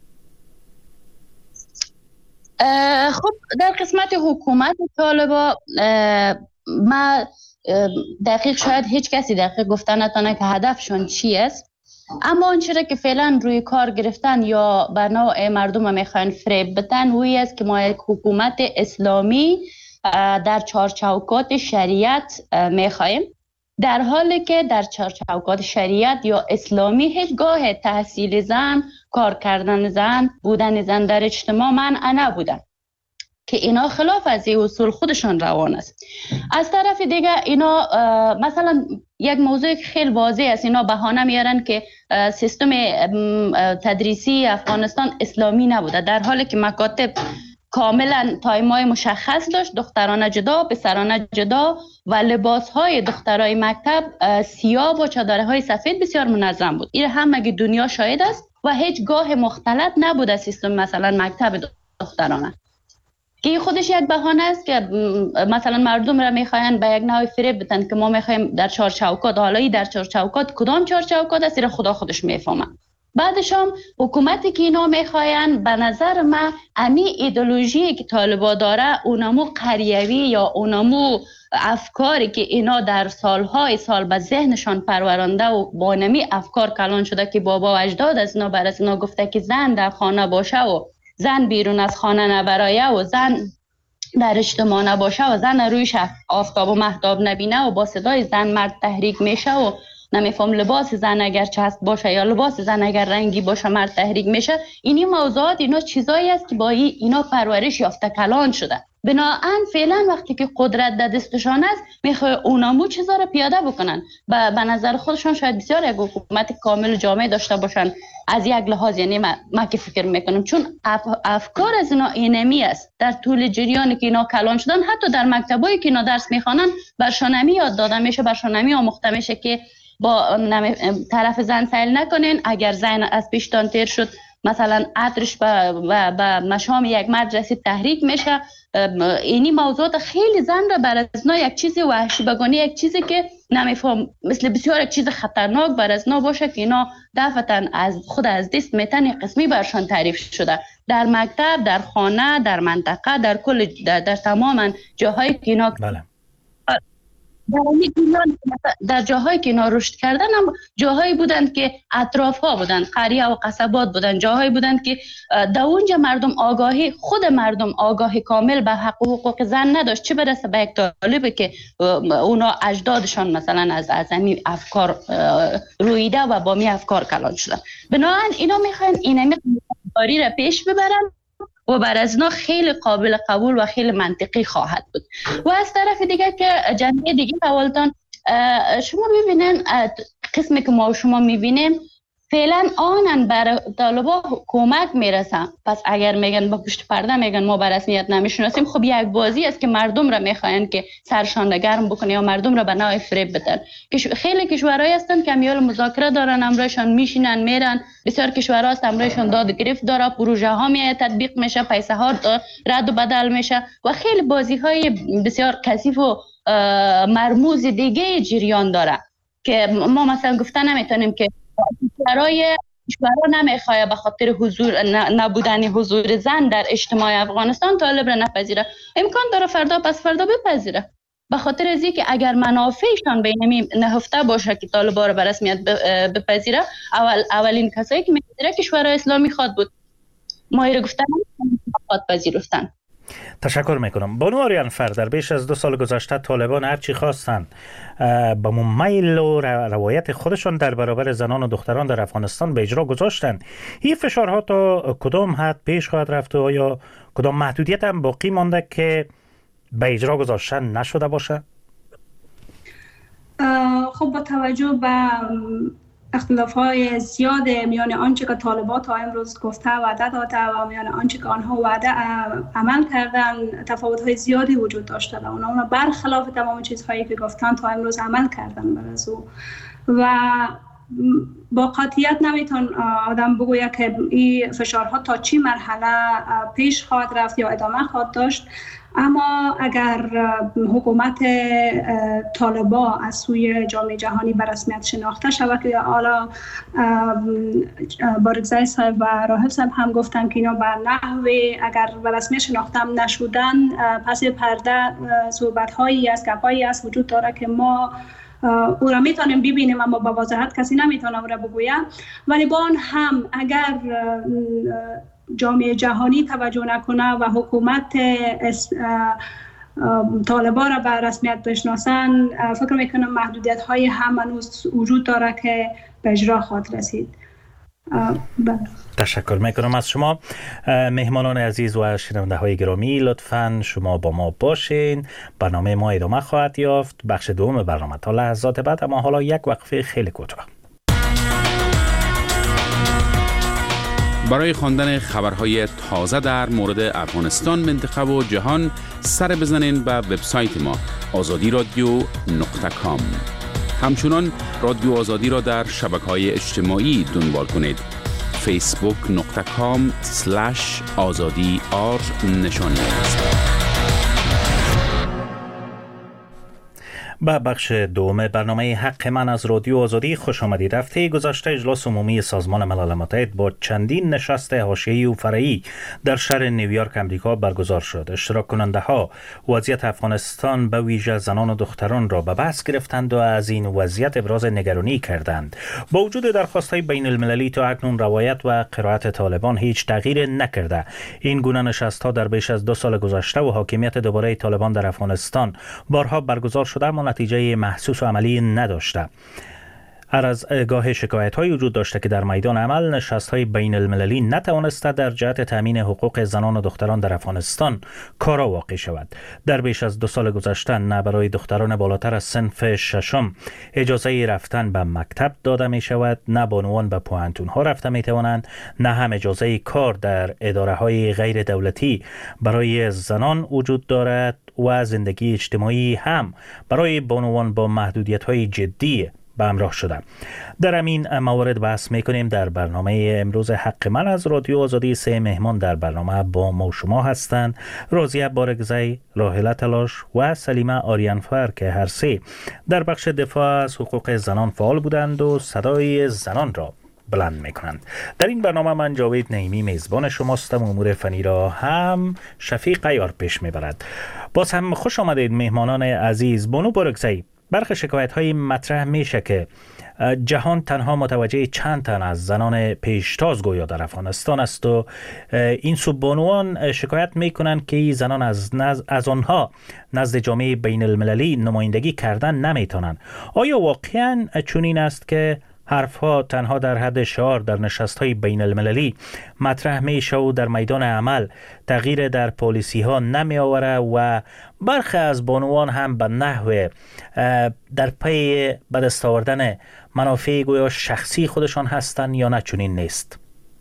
Speaker 7: خب در قسمت حکومت طالبا ما دقیق شاید هیچ کسی دقیق گفتن نتونه که هدفشون چی است، اما آنچه که فعلا روی کار گرفتن یا به نوع مردم میخوان فریب بدن وی است که ما یک حکومت اسلامی در چارچوکات شریعت میخوایم، در حالی که در چارچوکات شریعت یا اسلامی هیچگاه تحصیل زن، کار کردن زن، بودن زن در اجتماع منع نبودن که اینا خلاف از این اصول خودشان روان است. از طرف دیگه اینا مثلا یک موضوع خیلی واضح است، اینا بهانه میارن که سیستم تدریسی افغانستان اسلامی نبوده، در حالی که مکاتب کاملا تایمای مشخص داشت، دخترانه جدا، پسرانه جدا و لباسهای دخترای مکتب سیاه با چادرهای سفید بسیار منظم بود. این همه دنیا شاهد است و هیچ گاه مختلط نبوده سیستم مثلا مکتب دخترانه، که خودش یک بهانه است که مثلا مردم را میخواین به یک نوع فریب بدن که ما میخوایم در چهار چوکات، حالا در چهار چوکات کدام چهار چوکات است خدا خودش میفهمه. بعدش هم حکومتی که اینا میخواین به نظر من امی ایدئولوژی که طالبا داره اونمو قریوی یا اونمو افکاری که اینا در سالهای سال به ذهنشان پرورانده و با نمی افکار کلان شده که بابا و اجداد از اینا بر از اینا گفته که زن در خانه باشه و زن بیرون از خانه نبرایه و زن در اجتماع نباشه و زن رویش آفتاب و مهتاب نبینه و با صدای زن مرد تحریک میشه و نمیفهم لباس زن اگر چسب باشه یا لباس زن اگر رنگی باشه مرد تحریک میشه. اینی موضوعات اینا چیزایی است که با اینا پرورش یافته کلان شده. بنابراین فعلا وقتی که قدرت در دستشان است میخواه اونامو چیزا رو پیاده بکنن. به نظر خودشان شاید بسیار یک حکومت کامل جامعه داشته باشن از یک لحاظ. یعنی ما, ما که فکر میکنم چون اف، افکار از اینا اینمی است در طول جریانی که اینا کلان شدن، حتی در مکتبایی که اینا درس میخوانن برشان همی یاد داده میشه، برشان همی آموخته میشه که با طرف زن سیل نکنین. اگر زن از پیشتان تیر شد مثلا عطرش به به مشام یک مرد رسید تحریک میشه. اینی موضوعات خیلی زن را بر از نا یک چیز وحشی بگانی، یک چیزی که نمیفهم مثل بسیار یک چیز خطرناک بر از نا باشه که اینا دفعتاً از خود از دست میتن قسمی برشان تعریف شده در مکتب، در خانه، در منطقه، در کل در, در تمام جاهایی که اینا
Speaker 3: بله.
Speaker 7: در جاهایی که اینا رشد کردن هم جاهایی بودند که اطراف ها بودند، قریه و قصبات بودند، جاهایی بودند که در اونجا مردم آگاهی، خود مردم آگاهی کامل به حق و حقوق زن نداشت، چه برسه به یک طالبه که اونا اجدادشان مثلا از از همین افکار رویده و با می افکار کلان شدن. بنابراین اینا میخوان اینمی کاری را پیش ببرن و بر از اینا خیلی قابل قبول و خیلی منطقی خواهد بود. و از طرف دیگه که جنبه دیگه اولتان شما ببینین قسمی که ما شما میبینیم فعلا آنن بر طالبا کمک میرسه. پس اگر میگن با پشت پرده میگن ما به رسمیت نمیشناسیم، خب یک بازی است که مردم را میخواین که سرشان گرم بکنه یا مردم را به نوعی فریب بدن. خیلی کشورهایی هستن که امیال مذاکره دارن، امرایشان میشینن میرن. بسیار کشورها هست امرایشان داد گرفت داره، پروژه ها می تطبیق میشه، پیسه ها رد و بدل میشه و خیلی بازی های بسیار کثیف و مرموز دیگه جریان داره که ما مثلا گفتن نمیتونیم که برای کشورها نمیخواه به خاطر حضور نبودن حضور زن در اجتماع افغانستان طالب را نپذیره. امکان داره فردا پس فردا بپذیره، به خاطر از اینکه اگر منافعشان به اینمی نهفته باشه که طالبا را به رسمیت بپذیره، اول اولین کسایی که میپذیره کشورهای اسلامی خواد بود. ماهر گفتن خواد پذیرفتن.
Speaker 3: تشکر میکنم. بانو آریانفر، در بیش از دو سال گذشته طالبان هرچی خواستن با میل و روایت خودشان در برابر زنان و دختران در افغانستان به اجرا گذاشتن. این فشارها تا کدام حد پیش خواهد رفت و یا کدام محدودیت هم باقی مانده که به اجرا گذاشتن نشده باشه؟
Speaker 4: خب با توجه به اختلاف‌های زیاد میان آنچه که طالبان تا امروز گفته وعده داده و میان آنچه که آنها وعده عمل کردن تفاوت‌های زیادی وجود داشته و اونها برخلاف تمام چیزهایی که گفتن تا امروز عمل کردن بر از او. و با قاطعیت نمیتون آدم بگوید که این فشارها تا چی مرحله پیش خواهد رفت یا ادامه خواهد داشت. اما اگر حکومت طالبا از سوی جامعه جهانی به رسمیت شناخته شود که حالا بارگزای صاحب و راهب صاحب هم گفتن که اینا به نحوی اگر به رسمیت شناخته هم نشودن پس پرده صحبت هایی از گپایی است وجود داره که ما او را میتونیم ببینیم اما با وضاحت کسی نمیتونه او را بگوید. ولی با آن هم اگر جامعه جهانی توجه نکنه و حکومت طالبان را به رسمیت بشناسن، فکر میکنم محدودیت های هم هنوز وجود داره که به اجرا خواهد رسید.
Speaker 3: تشکر میکنم از شما. مهمانان عزیز و شنونده های گرامی، لطفاً شما با ما باشین. برنامه ما ادامه خواهد یافت، بخش دوم برنامه تا لحظات بعد. اما حالا یک وقفه خیلی کوتاه.
Speaker 8: برای خواندن خبرهای تازه در مورد افغانستان، منطقه و جهان سر بزنین به وبسایت ما آزادی رادیو نقطه کام. همچنان رادیو آزادی را در شبکه‌های اجتماعی دنبال کنید. فیسبوک نقطه کام سلش آزادی آر نشان است.
Speaker 3: به بخش دوم برنامه حق من از رادیو آزادی خوش آمدید. هفته گذشته اجلاس عمومی سازمان ملل متحد با چندین نشست حاشیه‌ای و فرعی در شهر نیویورک امریکا برگزار شد. اشتراک کننده ها وضعیت افغانستان به ویژه زنان و دختران را به بحث گرفتند و از این وضعیت ابراز نگرانی کردند. با وجود درخواست‌های بین المللی تا اکنون روایت و قرائت طالبان هیچ تغییر نکرده. این گونه نشست‌ها در بیش از دو سال گذشته و حاکمیت دوباره طالبان در افغانستان بارها برگزار شده اما نتیجه محسوس و عملی نداشته. هر از گاه شکایت های وجود داشته که در میدان عمل نشست های بین المللی نتوانسته در جهت تامین حقوق زنان و دختران در افغانستان کارا واقع شود. در بیش از دو سال گذشته نه برای دختران بالاتر از صنف ششم اجازه رفتن به مکتب داده می شود، نه بانوان به پوهنتون ها رفته می توانند، نه هم اجازه کار در اداره های غیر دولتی برای زنان وجود دارد و زندگی اجتماعی هم برای بانوان با محدودیت های جدی به همراه شده. در همین موارد بحث میکنیم در برنامه امروز حق من از رادیو آزادی. سه مهمان در برنامه با ما و شما هستند: راضیه بارگزی، راحله تلاش و سلیمه آریانفر که هر سه در بخش دفاع از حقوق زنان فعال بودند و صدای زنان را بلند میکنند. در این برنامه من جاوید نعیمی میزبان شماستم. امور فنی را هم شفیق عیار پیش میبرد. باز هم خوش آمدید مهمانان عزیز. بانو بارگزی، برخی شکایت های مطرح میشه که جهان تنها متوجه چند تن از زنان پیشتاز گویا در افغانستان است و این سوبانوان شکایت میکنند که این زنان از, نز... از آنها نزد جامعه بین المللی نمایندگی کردن نمیتونند. آیا واقعا چنین است که حرفها تنها در حد شعار در نشست‌های بین المللی مطرح میشه و در میدان عمل تغییر در پالیسی ها نمی آوره و برخی از بانوان هم به نحو در پی به دست آوردن منافع گویا شخصی خودشان هستند یا نه چنین نیست؟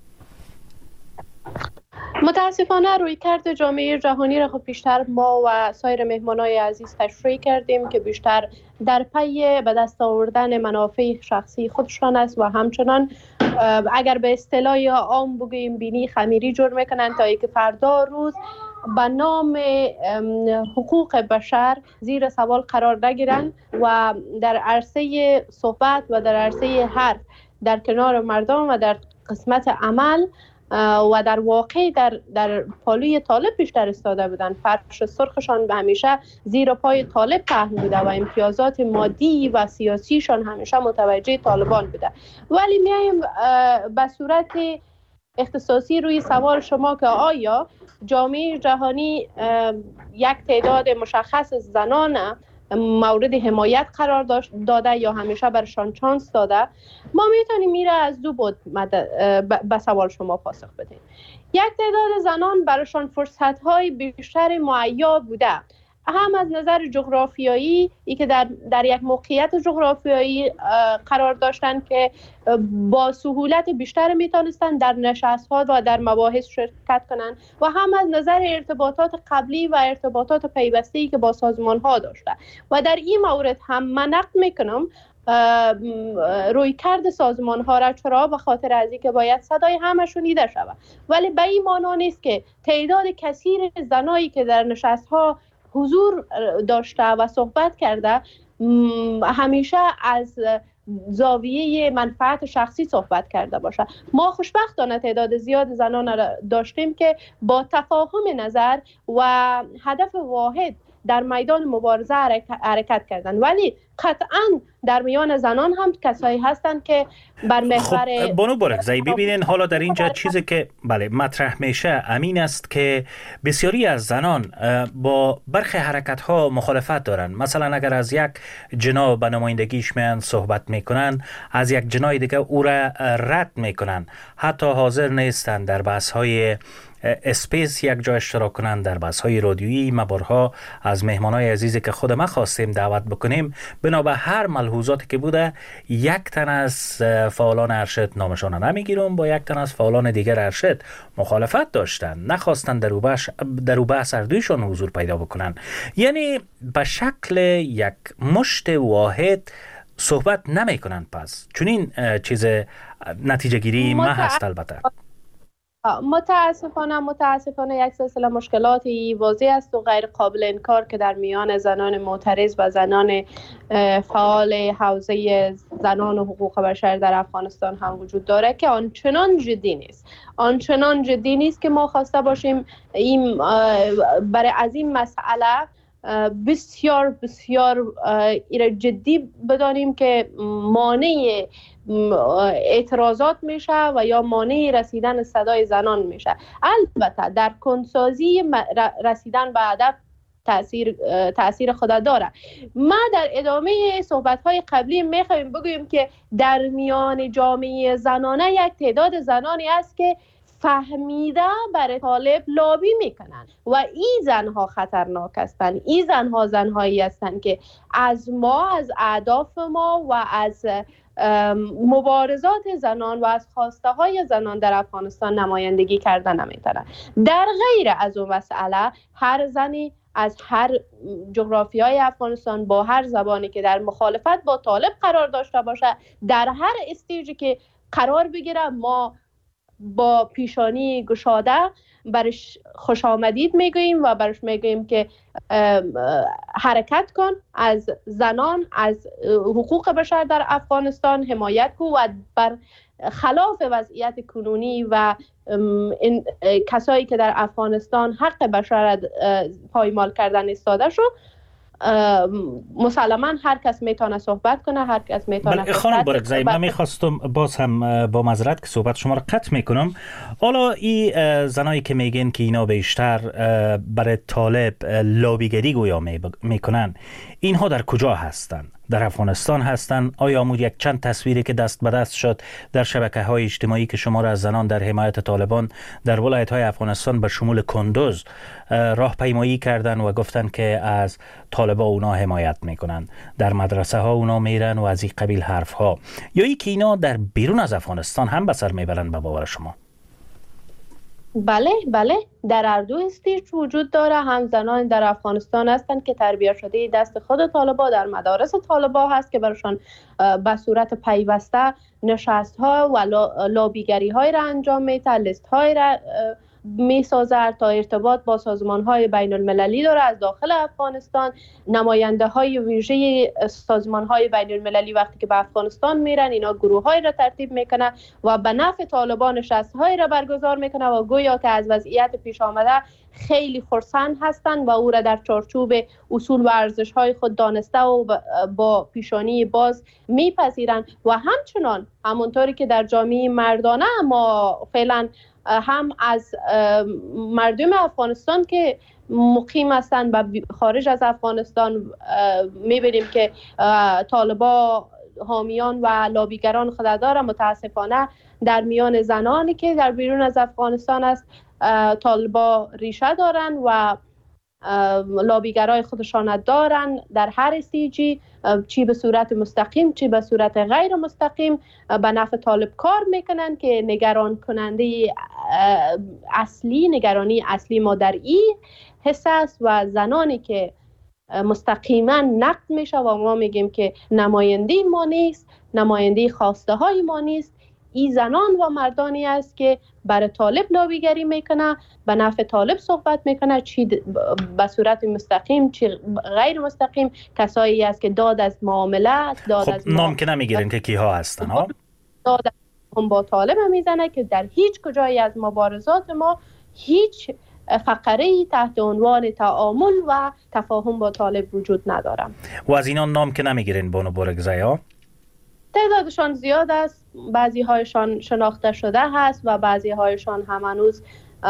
Speaker 6: متاسفانه روی کرد جامعه جهانی را خب بیشتر ما و سایر مهمانای عزیز تشریح کردیم که بیشتر در پی به دست آوردن منافع شخصی خودشان است و همچنان اگر به اصطلاح عام بگوییم بینی خمیری جور میکنند تا اینکه فردا روز به نام حقوق بشر زیر سوال قرار نگیرند و در عرصه صحبت و در عرصه حرف در کنار مردم و در قسمت عمل و در واقع در در پالوی طالب بیشتر استاده بودن. فرش سرخشان به همیشه زیر پای طالب پهن بوده و امتیازات مادی و سیاسیشان همیشه متوجه طالبان بوده. ولی میایم به صورت اختصاصی روی سوال شما که آیا جامعه جهانی یک تعداد مشخص زنان مورد حمایت قرار داده یا همیشه برشان چانس داده، ما میتونیم میره از دو بود به سوال شما پاسخ بدیم. یک تعداد زنان برشان فرصت های بیشتر مهیا بوده، هم از نظر جغرافیایی ای که در, در یک موقعیت جغرافیایی قرار داشتن که با سهولت بیشتر میتونستن در نشست‌ها و در مباحث شرکت کنن و هم از نظر ارتباطات قبلی و ارتباطات پیوسته‌ای که با سازمان‌ها داشته. و در این مورد هم من نقد میکنم روی کرد سازمان ها را، چرا؟ به خاطر از اینکه باید صدای همه شنیده شود، ولی به این معنا نیست که تعداد کثیر زنایی که در نشست ها حضور داشته و صحبت کرده همیشه از زاویه منفعت شخصی صحبت کرده باشه. ما خوشبختانه تعداد زیاد زنان را داشتیم که با تفاهم نظر و هدف واحد در میدان مبارزه حرکت کردن، ولی قطعاً در میان زنان هم کسایی هستند که بر محور
Speaker 3: خب بانو بارگزی، ببینین حالا در اینجا چیزی که بله مطرح میشه امین است که بسیاری از زنان با برخی حرکت ها مخالفت دارن. مثلا اگر از یک جنا به نمایندگیش میان صحبت میکنن، از یک جنای دیگه او را رد میکنن، حتی حاضر نیستن در بحث های اسپیس یک جا اشتراک کنند، در بحث های رادیویی. ما بارها از مهمانای عزیزی که خود ما خواستیم دعوت بکنیم، بنا به هر ملحوظاتی که بوده یک تن از فعالان ارشد نامشان نمیگیرم، با یک تن از فعالان دیگر ارشد مخالفت داشتن، نخواستن در او بحث اردویشان حضور پیدا بکنن. یعنی به شکل یک مشت واحد صحبت نمی کنن. پس چون این چیز نتیجه گیری ما هست. البته
Speaker 6: متاسفانه متاسفانه یک سلسله مشکلاتی واضح است و غیر قابل انکار که در میان زنان معترض و زنان فعال حوزه زنان و حقوق بشر در افغانستان هم وجود داره که آنچنان جدی نیست آنچنان جدی نیست که ما خواسته باشیم این برای از این مسئله بسیار بسیار ایره جدی بدانیم که مانع اعتراضات میشه و یا مانع رسیدن صدای زنان میشه. البته در کنسازی رسیدن به هدف تاثیر تاثیر خود داره. ما در ادامه صحبت‌های قبلی می‌خوایم بگوییم که در میان جامعه زنانه یک تعداد زنانی است که فهمیده برای طالب لابی میکنن و این زنها خطرناک هستند. این زنها زنهایی هستند که از ما، از اهداف ما و از مبارزات زنان و از خواسته های زنان در افغانستان نمایندگی کردن نمیتونن. در غیر از اون مسئله، هر زنی از هر جغرافیای افغانستان با هر زبانی که در مخالفت با طالب قرار داشته باشه، در هر استیجی که قرار بگیره، ما با پیشانی گشاده برش خوش آمدید میگوییم و برش میگوییم که حرکت کن، از زنان، از حقوق بشر در افغانستان حمایت کن و بر خلاف وضعیت کنونی و این کسایی که در افغانستان حق بشر پایمال کردن ایستاده شو. مسلما هر کس میتونه صحبت کنه، هر کس میتونه.
Speaker 3: بله خانم بارگزایی، من میخواستم باز هم با معذرت که صحبت شما را قطع میکنم. حالا این زنایی که میگن که اینا بیشتر برای طالب لابیگری گویا میکنن، اینها در کجا هستن؟ در افغانستان هستن؟ آیا امور یک چند تصویری که دست به دست شد در شبکه‌های اجتماعی که شما را از زنان در حمایت طالبان در ولایت‌های افغانستان به شمول کندوز راهپیمایی کردن و گفتن که از طالبان اونا حمایت میکنن، در مدرسه ها اونا میرن و از این قبیل حرف ها، یا ای که اینا در بیرون از افغانستان هم به سر میبرن به باور شما؟
Speaker 6: بله بله، در هر دو استیج وجود داره. هم زنان در افغانستان هستند که تربیت شده دست خود طالبان در مدارس طالبان هست که برشان به صورت پیوسته نشست ها و لابیگری های را انجام میده، لیست های را می سازد تا ارتباط با سازمان های بین المللی داره. از داخل افغانستان نماینده های ویژه سازمان های بین المللی وقتی که به افغانستان میرن، اینا گروه های را ترتیب میکنه و به نفع طالبان نشست های را برگزار میکنه و گویا که از وضعیت پیش آمده خیلی خرسند هستند و او را در چارچوب اصول و ارزش های خود دانسته و با پیشانی باز میپذیرند. و همچنان همونطوری که در جامعه مردانه ما فعلا هم از مردم افغانستان که مقیم هستند و خارج از افغانستان میبینیم که طالبان حامیان و لابیگران خود داره. متاسفانه در میان زنانی که در بیرون از افغانستان است طالبان ریشه دارن و لابیگرای خودشان دارن در هر استیجی، چی به صورت مستقیم چی به صورت غیر مستقیم به نفع طالب کار میکنن که نگران کننده اصلی نگرانی اصلی ما در این حصه است و زنانی که مستقیما نقد میشه و ما میگیم که نماینده ما نیست، نماینده خواسته های ما نیست. این زنان و مردانی است که برای طالب لابیگری میکنه، به نفع طالب صحبت میکنه، چی به صورت مستقیم چی غیر مستقیم. کسایی است که داد از معاملات، داد
Speaker 3: خب
Speaker 6: از
Speaker 3: نام که نمیگیرین که کیها هستن ها؟
Speaker 6: داد هم با طالب میزنه که در هیچ کجایی از مبارزات ما هیچ فقره‌ای تحت عنوان تعامل و تفاهم با طالب وجود نداره.
Speaker 3: و از اینا نام که نمیگیرین بانو بارگزایی ها؟
Speaker 6: تعدادشان زیاد است، بعضی هایشان شناخته شده هست و بعضی هایشان هم هنوز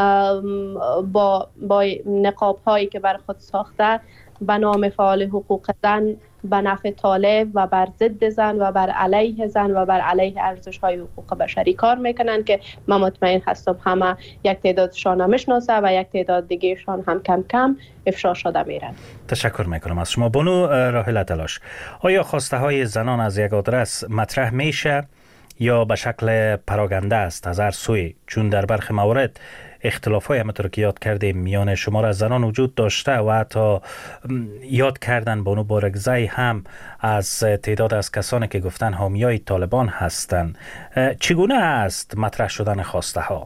Speaker 6: با, با نقاب هایی که بر خود ساخته به نام فعال حقوق زن به نفع طالب و بر ضد زن و بر علیه زن و بر علیه ارزش های حقوق بشری کار میکنن که من مطمئن هستم همه یک تعدادشان هم میشناسه و یک تعداد دیگهشان هم کم کم افشا شده میرن.
Speaker 3: تشکر میکنم از شما. بانو راحله تلاش، آیا خواسته های زنان از یک آدرس مطرح میشه یا به شکل پراگنده است از هر سوی؟ چون در برخی موارد اختلاف های همونطور که یاد کردیم میان شمار از زنان وجود داشته و حتی یاد کردن بانو بارگزایی هم از تعداد از کسانی که گفتن حامیای طالبان هستند. چگونه است مطرح شدن خواسته ها؟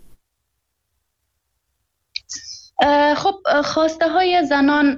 Speaker 7: خب خواسته های زنان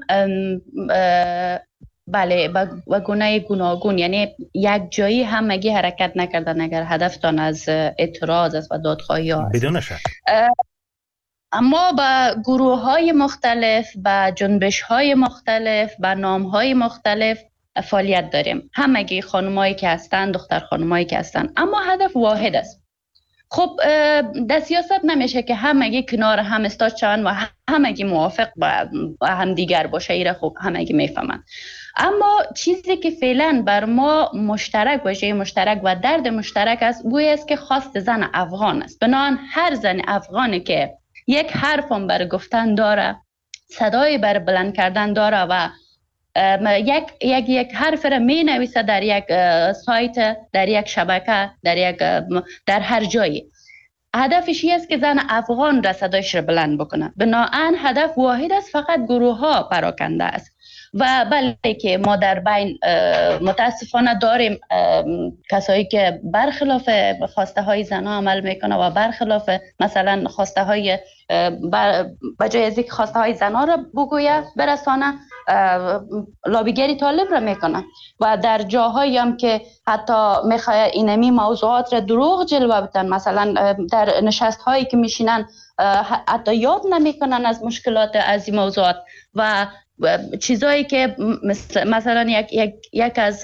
Speaker 7: بله و گونه گوناگون، یعنی یک جایی هم مگی حرکت نکردن اگر هدفتان از اعتراض است و دادخواهی ها است.
Speaker 3: بدون شک
Speaker 7: ما با گروه های مختلف، با جنبش های مختلف، با نام های مختلف فعالیت داریم، همگی خانمایی که هستند، دختر خانمایی که هستند، اما هدف واحد است. خب در سیاست نمیشه که همگی کنار هم استاد شوند و همگی موافق با هم دیگر باشه. ایره خب همگی میفهمند. اما چیزی که فعلا بر ما مشترک باشه، مشترک و درد مشترک است، گویا است که خواست زن افغان است. بنابراین هر زن افغانی که یک حرف هم بر گفتن داره، صدای بر بلند کردن داره و یک یک یک حرف را می نویسه در یک سایت، در یک شبکه، در یک در هر جایی، هدفش است که زن افغان را صدایش را بلند بکنه. بنابراین هدف واحد است، فقط گروه ها پراکنده است. و بله که ما در بین متاسفانه داریم کسایی که برخلاف خواسته های زنها عمل میکنه و برخلاف مثلا خواسته های بجای از اینکه خواسته های زنها را بگویه برسانه، لابیگری طالب را میکنه و در جاهایی هم که حتی میخواه اینمی موضوعات را دروغ جلوه بدن، مثلا در نشست هایی که میشینن حتی یاد نمیکنن از مشکلات از این موضوعات و چیزایی که مثلا یک, یک, یک از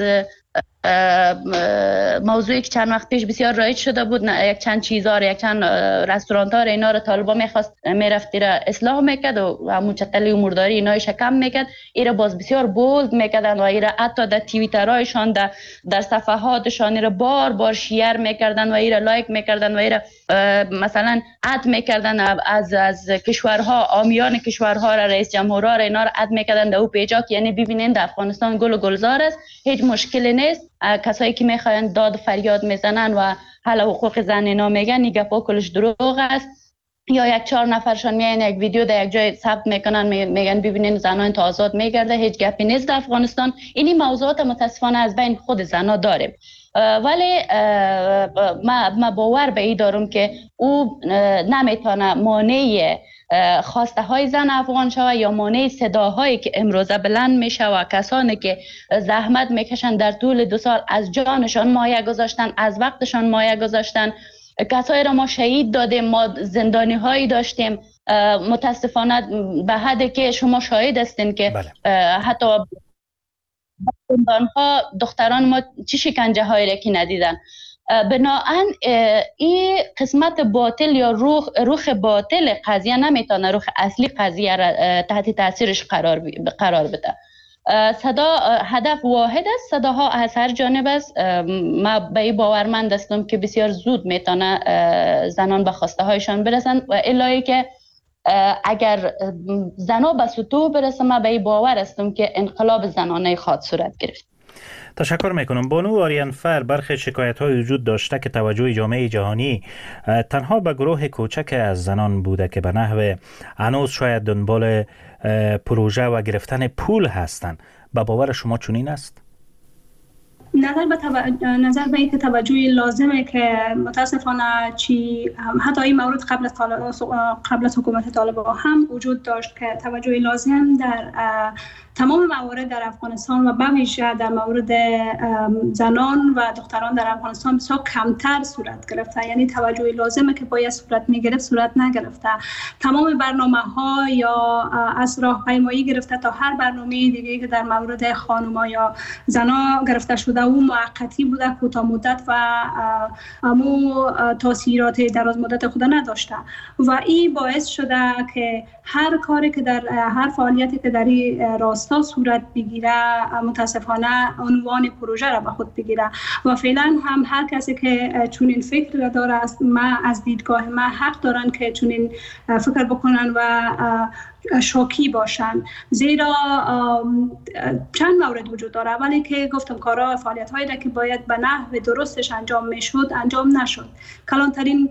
Speaker 7: موضوعی که چند وقت پیش بسیار رایج شده بود، یک چند چیزها را، یک چند رستورانت ها را اینا را طالبا میخواست میرفت را اصلاح میکرد و همون چتلی امورداری اینا شکم میکرد، ایرا باز بسیار بولد میکردن و ایرا حتی در توییترهایشان در, در صفحاتشان ایرا بار بار شیر میکردن و ایرا لایک میکردن و ایرا مثلا اد میکردن از از کشورها، آمیان کشورها را، رئیس جمهورها را اینا را اد میکردن در او پیجا که یعنی ببینین در افغانستان گل و گلزار است، هیچ مشکلی نیست. کسایی که میخواین داد فریاد میزنن و حل حقوق زن اینا میگن این گپا کلش دروغ است، یا یک چهار نفرشان میان یک ویدیو در یک جای ثبت میکنن میگن ببینین زنان تا آزاد میگرده، هیچ گپی نیست در افغانستان. اینی موضوعات متاسفانه از بین خود زنها داریم، ولی ما, ما باور به این دارم که او نمیتونه مانع خواسته های زن افغان شوه یا مانع صداهایی که امروزه بلند میشه و کسانی که زحمت میکشن در طول دو سال از جانشان مایه گذاشتن، از وقتشان مایه گذاشتن، کسایی را ما شهید دادیم، ما زندانی هایی داشتیم، متاسفانه به حدی که شما شاهد هستین که بله. حتی زندان ها دختران ما چه شکنجه هایی را که ندیدن. بنابراین این قسمت باطل یا روح روح باطل قضیه نمیتونه روح اصلی قضیه را تحت تاثیرش قرار قرار بده. صدا هدف واحد است، صداها از هر جانب است. ما به این باورمند هستم که بسیار زود میتونه زنان به خواسته هایشان برسن و الهی که اگر زنها به سطوح برسن، ما به این باور هستم که انقلاب زنانه خواهد صورت گرفت.
Speaker 3: تشکر میکنم. بانو آریانفر، برخی شکایت های وجود داشته که توجه جامعه جهانی تنها به گروه کوچک از زنان بوده که به نحو هنوز شاید دنبال پروژه و گرفتن پول هستند. به باور شما چنین است؟
Speaker 4: نظر به توجه... نظر به اینکه توجه لازمه که متاسفانه چی حتی این مورد قبل از طالب... قبل از حکومت طالبان هم وجود داشت که توجه لازم در تمام موارد در افغانستان و به ویژه در مورد زنان و دختران در افغانستان بسیار کمتر صورت گرفته. یعنی توجه لازمه که باید صورت میگرفت صورت نگرفته. تمام برنامه ها یا از راهپیمایی گرفته تا هر برنامه دیگه که در مورد خانوما یا زنا گرفته شده او موقتی بوده، کوتاه مدت و امو تاثیرات دراز مدت خود نداشته و این باعث شده که هر کاری که در هر فعالیتی که در این راستا صورت بگیره متاسفانه عنوان پروژه را به خود بگیره و فعلا هم هر کسی که چنین فکر داره است، ما از دیدگاه ما حق دارن که چنین فکر بکنن و شوکی باشن، زیرا چند مورد وجود داره. اولی که گفتم کارا فعالیت هایی را که باید به نحو درستش انجام میشد انجام نشد. کلانترین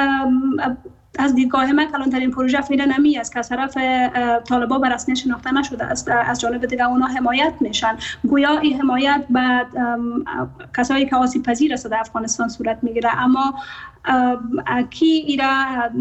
Speaker 4: از دیدگاه من کلانترین پروژه فعلا نمی است که از طرف طالبان به رسمیت شناخته نشده است، از جانب دیگر اونا حمایت میشن. گویا این حمایت بعد کسایی که آسیب پذیر است در افغانستان صورت میگیره، اما کی ایرا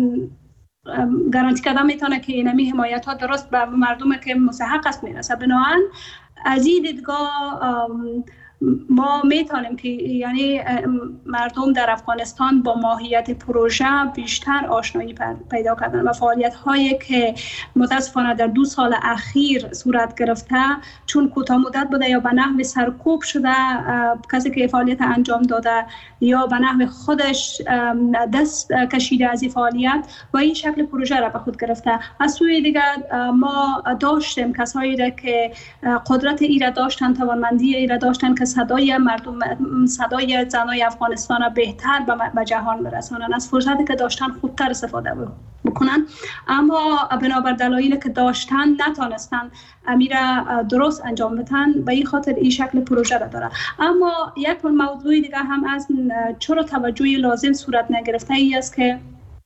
Speaker 4: گارانتی کردن میتونه که اینمی حمایت ها درست به مردم که مستحق است میرسه. بنابراین از این دیدگاه ما میتونیم که یعنی مردم در افغانستان با ماهیت پروژه بیشتر آشنایی پیدا کردن و فعالیت هایی که متاسفانه در دو سال اخیر صورت گرفته چون کوتاه مدت بوده یا به نحو سرکوب شده، کسی که فعالیت انجام داده یا به نحو خودش دست کشیده از این فعالیت و این شکل پروژه را به خود گرفته. از سوی دیگر ما داشتیم کسایی را که قدرت ای را داشتن، توانمندی ای را داشتن که صدای مردم، صدای زنای افغانستان را بهتر به جهان برسانن، از فرصتی که داشتن خوبتر استفاده بکنن، اما بنابر دلایلی که داشتن نتانستن امیره درست انجام بدن. به این خاطر این شکل پروژه را داره. اما یک موضوع دیگه هم از چرا توجه لازم صورت نگرفته ای است که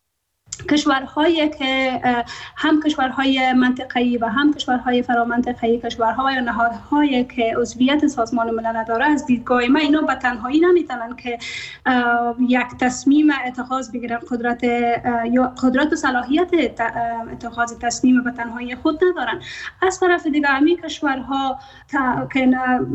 Speaker 4: کشورهایی که هم کشورهای منطقه‌ای و هم کشورهای فرامنطقه‌ای، کشورها یا نهادهایی که عضویت سازمان ملل داره، از دیدگاه ما اینا به تنهایی نمیتونن که یک تصمیم اتخاذ بگیرن. قدرت یا قدرت و صلاحیت اتخاذ تصمیم به تنهایی خود ندارن. از طرف دیگه همین کشورها که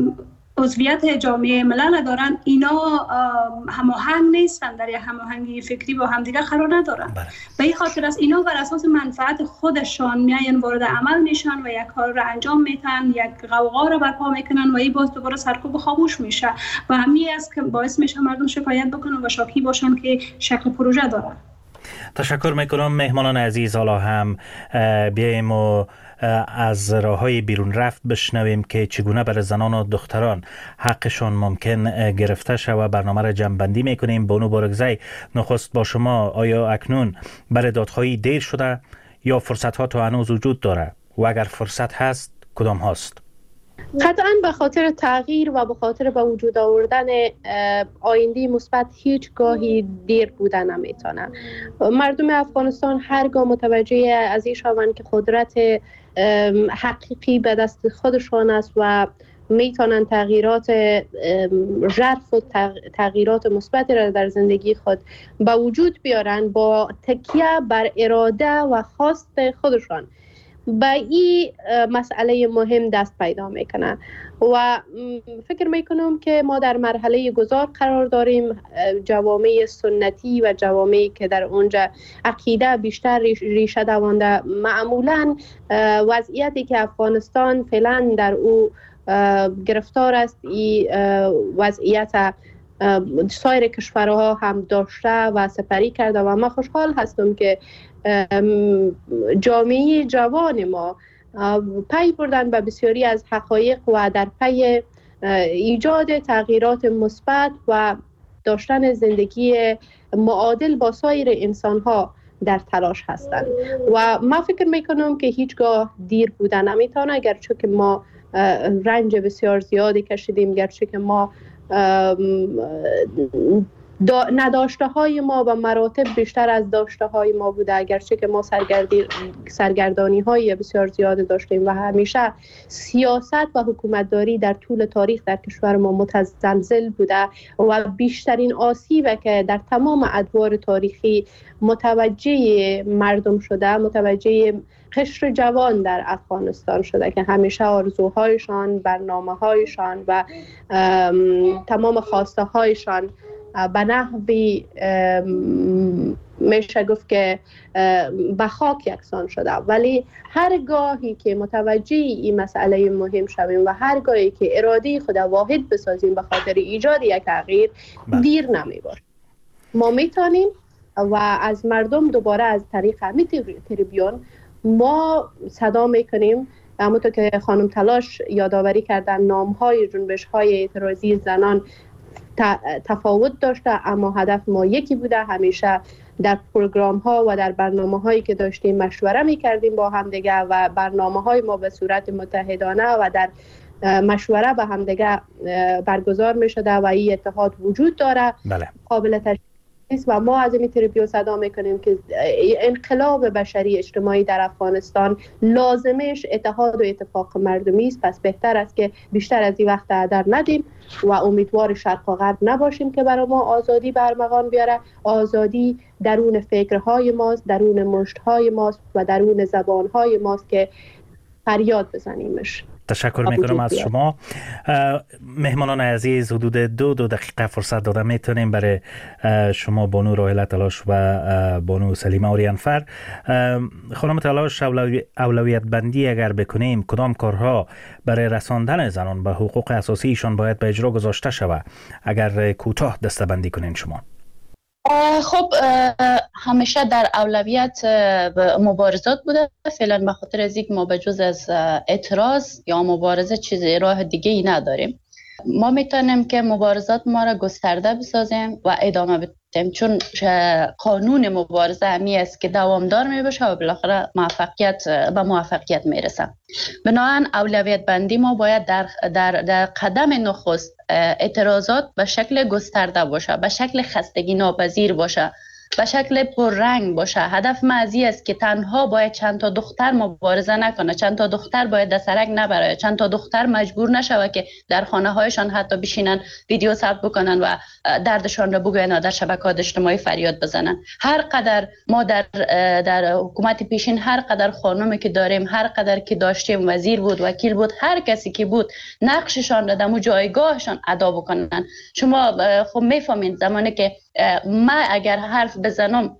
Speaker 4: عضویت جامعه ملل دارن، اینا هماهنگ نیستن، در یک هماهنگی فکری با همدیگه قرار ندارن. به این خاطر است اینا بر اساس منفعت خودشان میاین وارد عمل میشن و یک کار را انجام میتن، یک غوغا را برپا میکنن و این باز دوباره سرکوب و خاموش میشه و همین است که باعث میشه مردم شکایت بکنن و شاکی باشن که شکل پروژه داره.
Speaker 3: تشکر میکنم مهمانان عزیز. حالا هم بیایم و از راه‌های بیرون رفت بشنویم که چگونه برای زنان و دختران حقشان ممکن گرفته شود. برنامه را جمع‌بندی میکنیم. بانو بارگزی، نخست با شما، آیا اکنون برای دادخواهی دیر شده یا فرصت‌ها تا هنوز وجود داره و اگر فرصت هست کدام هاست؟
Speaker 6: قطعاً به خاطر تغییر و به خاطر به وجود آوردن آینده مثبت هیچ گاهی دیر بودن نمیتونه. مردم افغانستان هرگاه متوجه از این شوند که قدرت حقیقی به دست خودشان است و میتونن تغییرات ژرف و تغییرات مثبتی را در زندگی خود به وجود بیارن، با تکیه بر اراده و خواست خودشان به این مسئله مهم دست پیدا میکنن و فکر میکنم که ما در مرحله گذار قرار داریم. جوامع سنتی و جوامعی که در اونجا عقیده بیشتر ریشه دوانده، معمولا وضعیتی که افغانستان فعلا در او گرفتار است، این وضعیت سایر کشورها هم داشته و سپری کرده و من خوشحال هستم که جامعه جوان ما پی بردن به بسیاری از حقایق و در پی ایجاد تغییرات مثبت و داشتن زندگی معادل با سایر انسان‌ها در تلاش هستند و من فکر میکنم که هیچگاه دیر بودن نمیتونه، اگرچه که ما رنج بسیار زیادی کشیدیم، گرچه که ما نداشته های ما و مراتب بیشتر از داشته های ما بوده، اگرچه که ما سرگردانی های بسیار زیاد داشتیم و همیشه سیاست و حکومتداری در طول تاریخ در کشور ما متزلزل بوده و بیشترین آسیبی که در تمام ادوار تاریخی متوجه مردم شده، متوجه قشر جوان در افغانستان شده که همیشه آرزوهایشان، برنامه‌هایشان و تمام خواسته هایشان به نحوی میشه گفت که به خاک یکسان شده. ولی هر گاهی که متوجه این مسئله مهم شویم و هر گاهی که اراده خود واحد بسازیم به خاطر ایجاد یک تغییر، دیر نمی باشه. ما میتونیم و از مردم دوباره از طریق همین تریبیون ما صدا میکنیم. همونطور که خانم تلاش یادآوری کردن، نام‌های جنبش‌های اعتراضی زنان تفاوت داشته اما هدف ما یکی بوده. همیشه در پروگرام ها و در برنامه هایی که داشتیم مشوره می کردیم با همدیگه و برنامه های ما به صورت متحدانه و در مشوره با همدیگه برگزار می شده و این اتحاد وجود داره.
Speaker 3: بله.
Speaker 6: قابل تشکیل و ما از این تریبیون صدا میکنیم که انقلاب بشری اجتماعی در افغانستان لازمش اتحاد و اتفاق مردمی است. پس بهتر است که بیشتر از این وقت هدر ندیم و امیدوار شرق و غرب نباشیم که برای ما آزادی برمغان بیاره. آزادی درون فکرهای ماست، درون مشتهای ماست و درون زبانهای ماست که فریاد بزنیمش.
Speaker 3: تشکر میکنم از شما. مهمانان عزیز، حدود دو دو دقیقه فرصت داده میتونیم برای شما بانو راحله تلاش و بانو سلیمه آریانفر. خانم تلاش، اولویت بندی اگر بکنیم کدام کارها برای رساندن زنان به حقوق اساسیشان باید به اجرا گذاشته شود؟ اگر کوتاه دسته‌بندی کنین شما.
Speaker 7: خب همیشه در اولویت مبارزات بوده. فعلا به خاطر از اینکه ما به جز از اعتراض یا مبارزه چیزی راه دیگه ای نداریم، ما میتونیم که مبارزات ما را گسترده بسازیم و ادامه بدیم، چون قانون مبارزه همی است که دوامدار می باشه و بالاخره موفقیت به موفقیت میرسه. بنابراین اولویت بندی ما باید در, در, در قدم نخست اعتراضات به شکل گسترده باشه، به شکل خستگی ناپذیر باشه، به شکل پررنگ باشه. هدف ما از این است که تنها باید چند تا دختر مبارزه نکنه، چند تا دختر باید دسترک نبره، چند تا دختر مجبور نشوه که در خانه هایشان حتی بشینن ویدیو ثبت بکنن و دردشان را بگوین و در شبکات اجتماعی فریاد بزنن. هر قدر ما در در حکومت پیشین، هر قدر خانمی که داریم، هر قدر که داشتیم، وزیر بود، وکیل بود، هر کسی که بود، نقششان را در جایگاهشان ادا بکنن. شما خب میفهمین زمانی که ما اگر حرف بزنم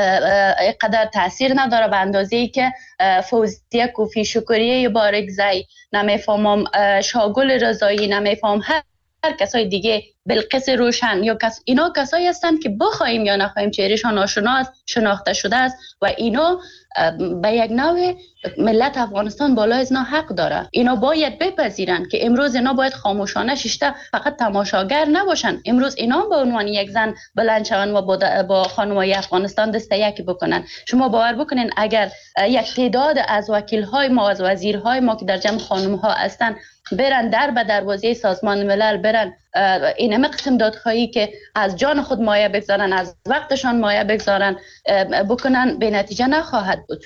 Speaker 7: قدر تاثیر نداره به اندازه‌ای که فوزیه کوفی شکریه بارگزی، نمیفهمم شاگل رضایی، نمیفهم هر هر کسای دیگه، بلقیس روشن یا کس، اینا کسایی هستند که بخوایم یا نخوایم چهرهشان آشنا است، شناخته شده است و اینا به یک نوع ملت افغانستان بالای از اینا حق داره. اینا باید بپذیرند که امروز اینا باید خاموشانه ششته فقط تماشاگر نباشن. امروز اینا به عنوان یک زن بلند شوند و با خانمای افغانستان دست یکی بکنن. شما باور بکنین اگر یک تعداد از وکیل‌های ما، از وزیرهای ما که در جمع خانم‌ها هستند برن در به دروازه سازمان ملل، برن این همه قسم دادخواهی که از جان خود مایه بگذارن، از وقتشان مایه بگذارن بکنن، به نتیجه نخواهد بود.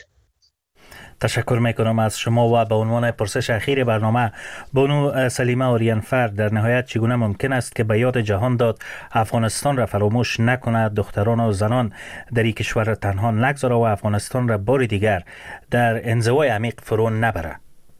Speaker 3: تشکر میکنم از شما. و به عنوان پرسش اخیر برنامه، بانو سلیمه آریانفر، در نهایت چگونه ممکن است که به یاد جهان داد افغانستان را فراموش نکند، دختران و زنان در این کشور را تنها نگذاره و افغانستان را بار دیگر در انزوای عمیق فرو نبره؟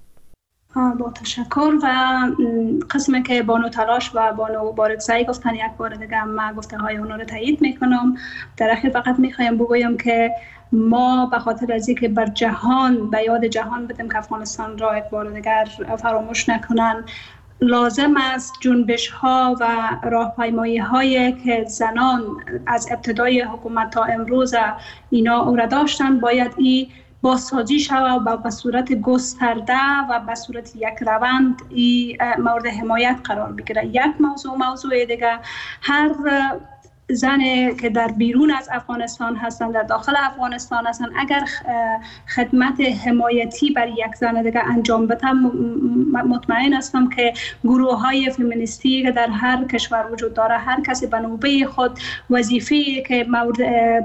Speaker 4: با تشکر. و قسمی که بانو تلاش و بانو بارگزی گفتن یک بار دیگه من گفته های اونا رو تایید میکنم. در اخیر فقط میخوایم بگویم که ما به خاطر از اینکه بر جهان به یاد جهان بدیم که افغانستان را یک بار دیگر فراموش نکنن، لازم است جنبش ها و راهپیمایی هایی که زنان از ابتدای حکومت تا امروز اینا او را داشتن باید این بازسازی شود و به صورت گسترده و به صورت یک روند این مورد حمایت قرار بگیره. یک موضوع موضوع دیگه، هر زن که در بیرون از افغانستان هستن، در داخل افغانستان هستن، اگر خدمت حمایتی بر یک زن دیگه انجام بده، مطمئن هستم که گروه های فمینیستی که در هر کشور وجود داره، هر کسی به نوبه خود وظیفه‌ای که مورد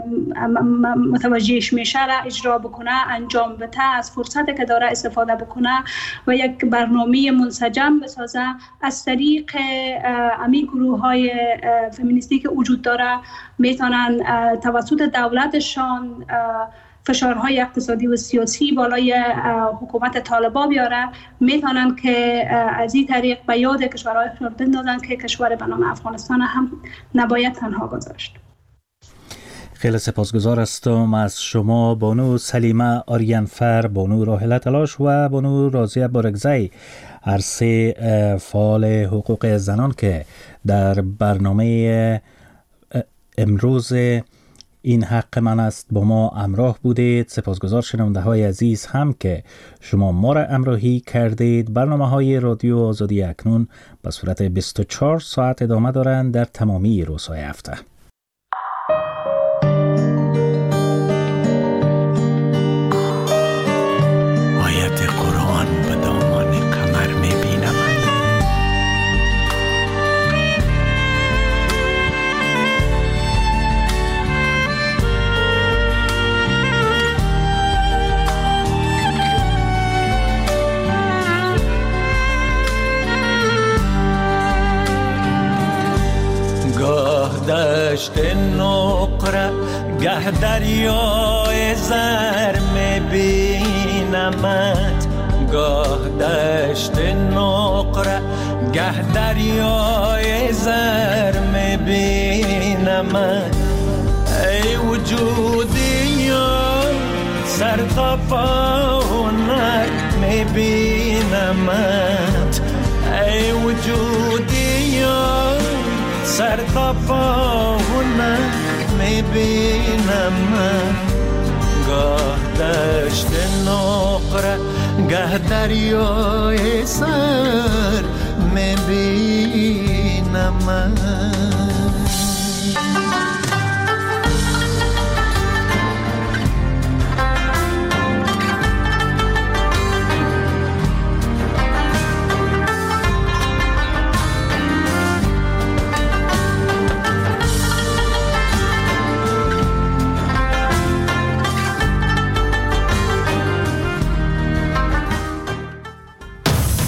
Speaker 4: متوجهش میشه را اجرا بکنه، انجام بده، از فرصتی که داره استفاده بکنه و یک برنامه منسجم بسازه. از طریق امی گروه های فمینیستی که وجود داره میتونن توسط دولتشان فشارهای اقتصادی و سیاسی بالای حکومت طالبان بیاره، میتونن که از این طریق به یاد کشورهای بندازن که کشور به نام افغانستان هم نباید تنها گذاشت.
Speaker 3: خیلی سپاسگزار هستم از شما بانو سلیمه آریانفر، بانو راحله تلاش و بانو راضیه بارگزی، هر سه فعال حقوق زنان که در برنامه امروز این حق من است با ما همراه بودید. سپاسگزار شنونده های عزیز هم که شما ما را همراهی کردید. برنامه های رادیو آزادی اکنون به صورت بیست و چهار ساعت ادامه دارند در تمامی روزهای هفته.
Speaker 9: آیت قرآن به دامان کمر میبینم، دشت نقره گه دریای زر میبینمت،
Speaker 10: گاه دشت نقره گه دریای زر میبینم. ای وجودی یا سر تا پا هنر میبینمت. ای وجودی یا سر تا پا هنر میبینمت. گاه دشت نقره گه دریای سر میبینمت.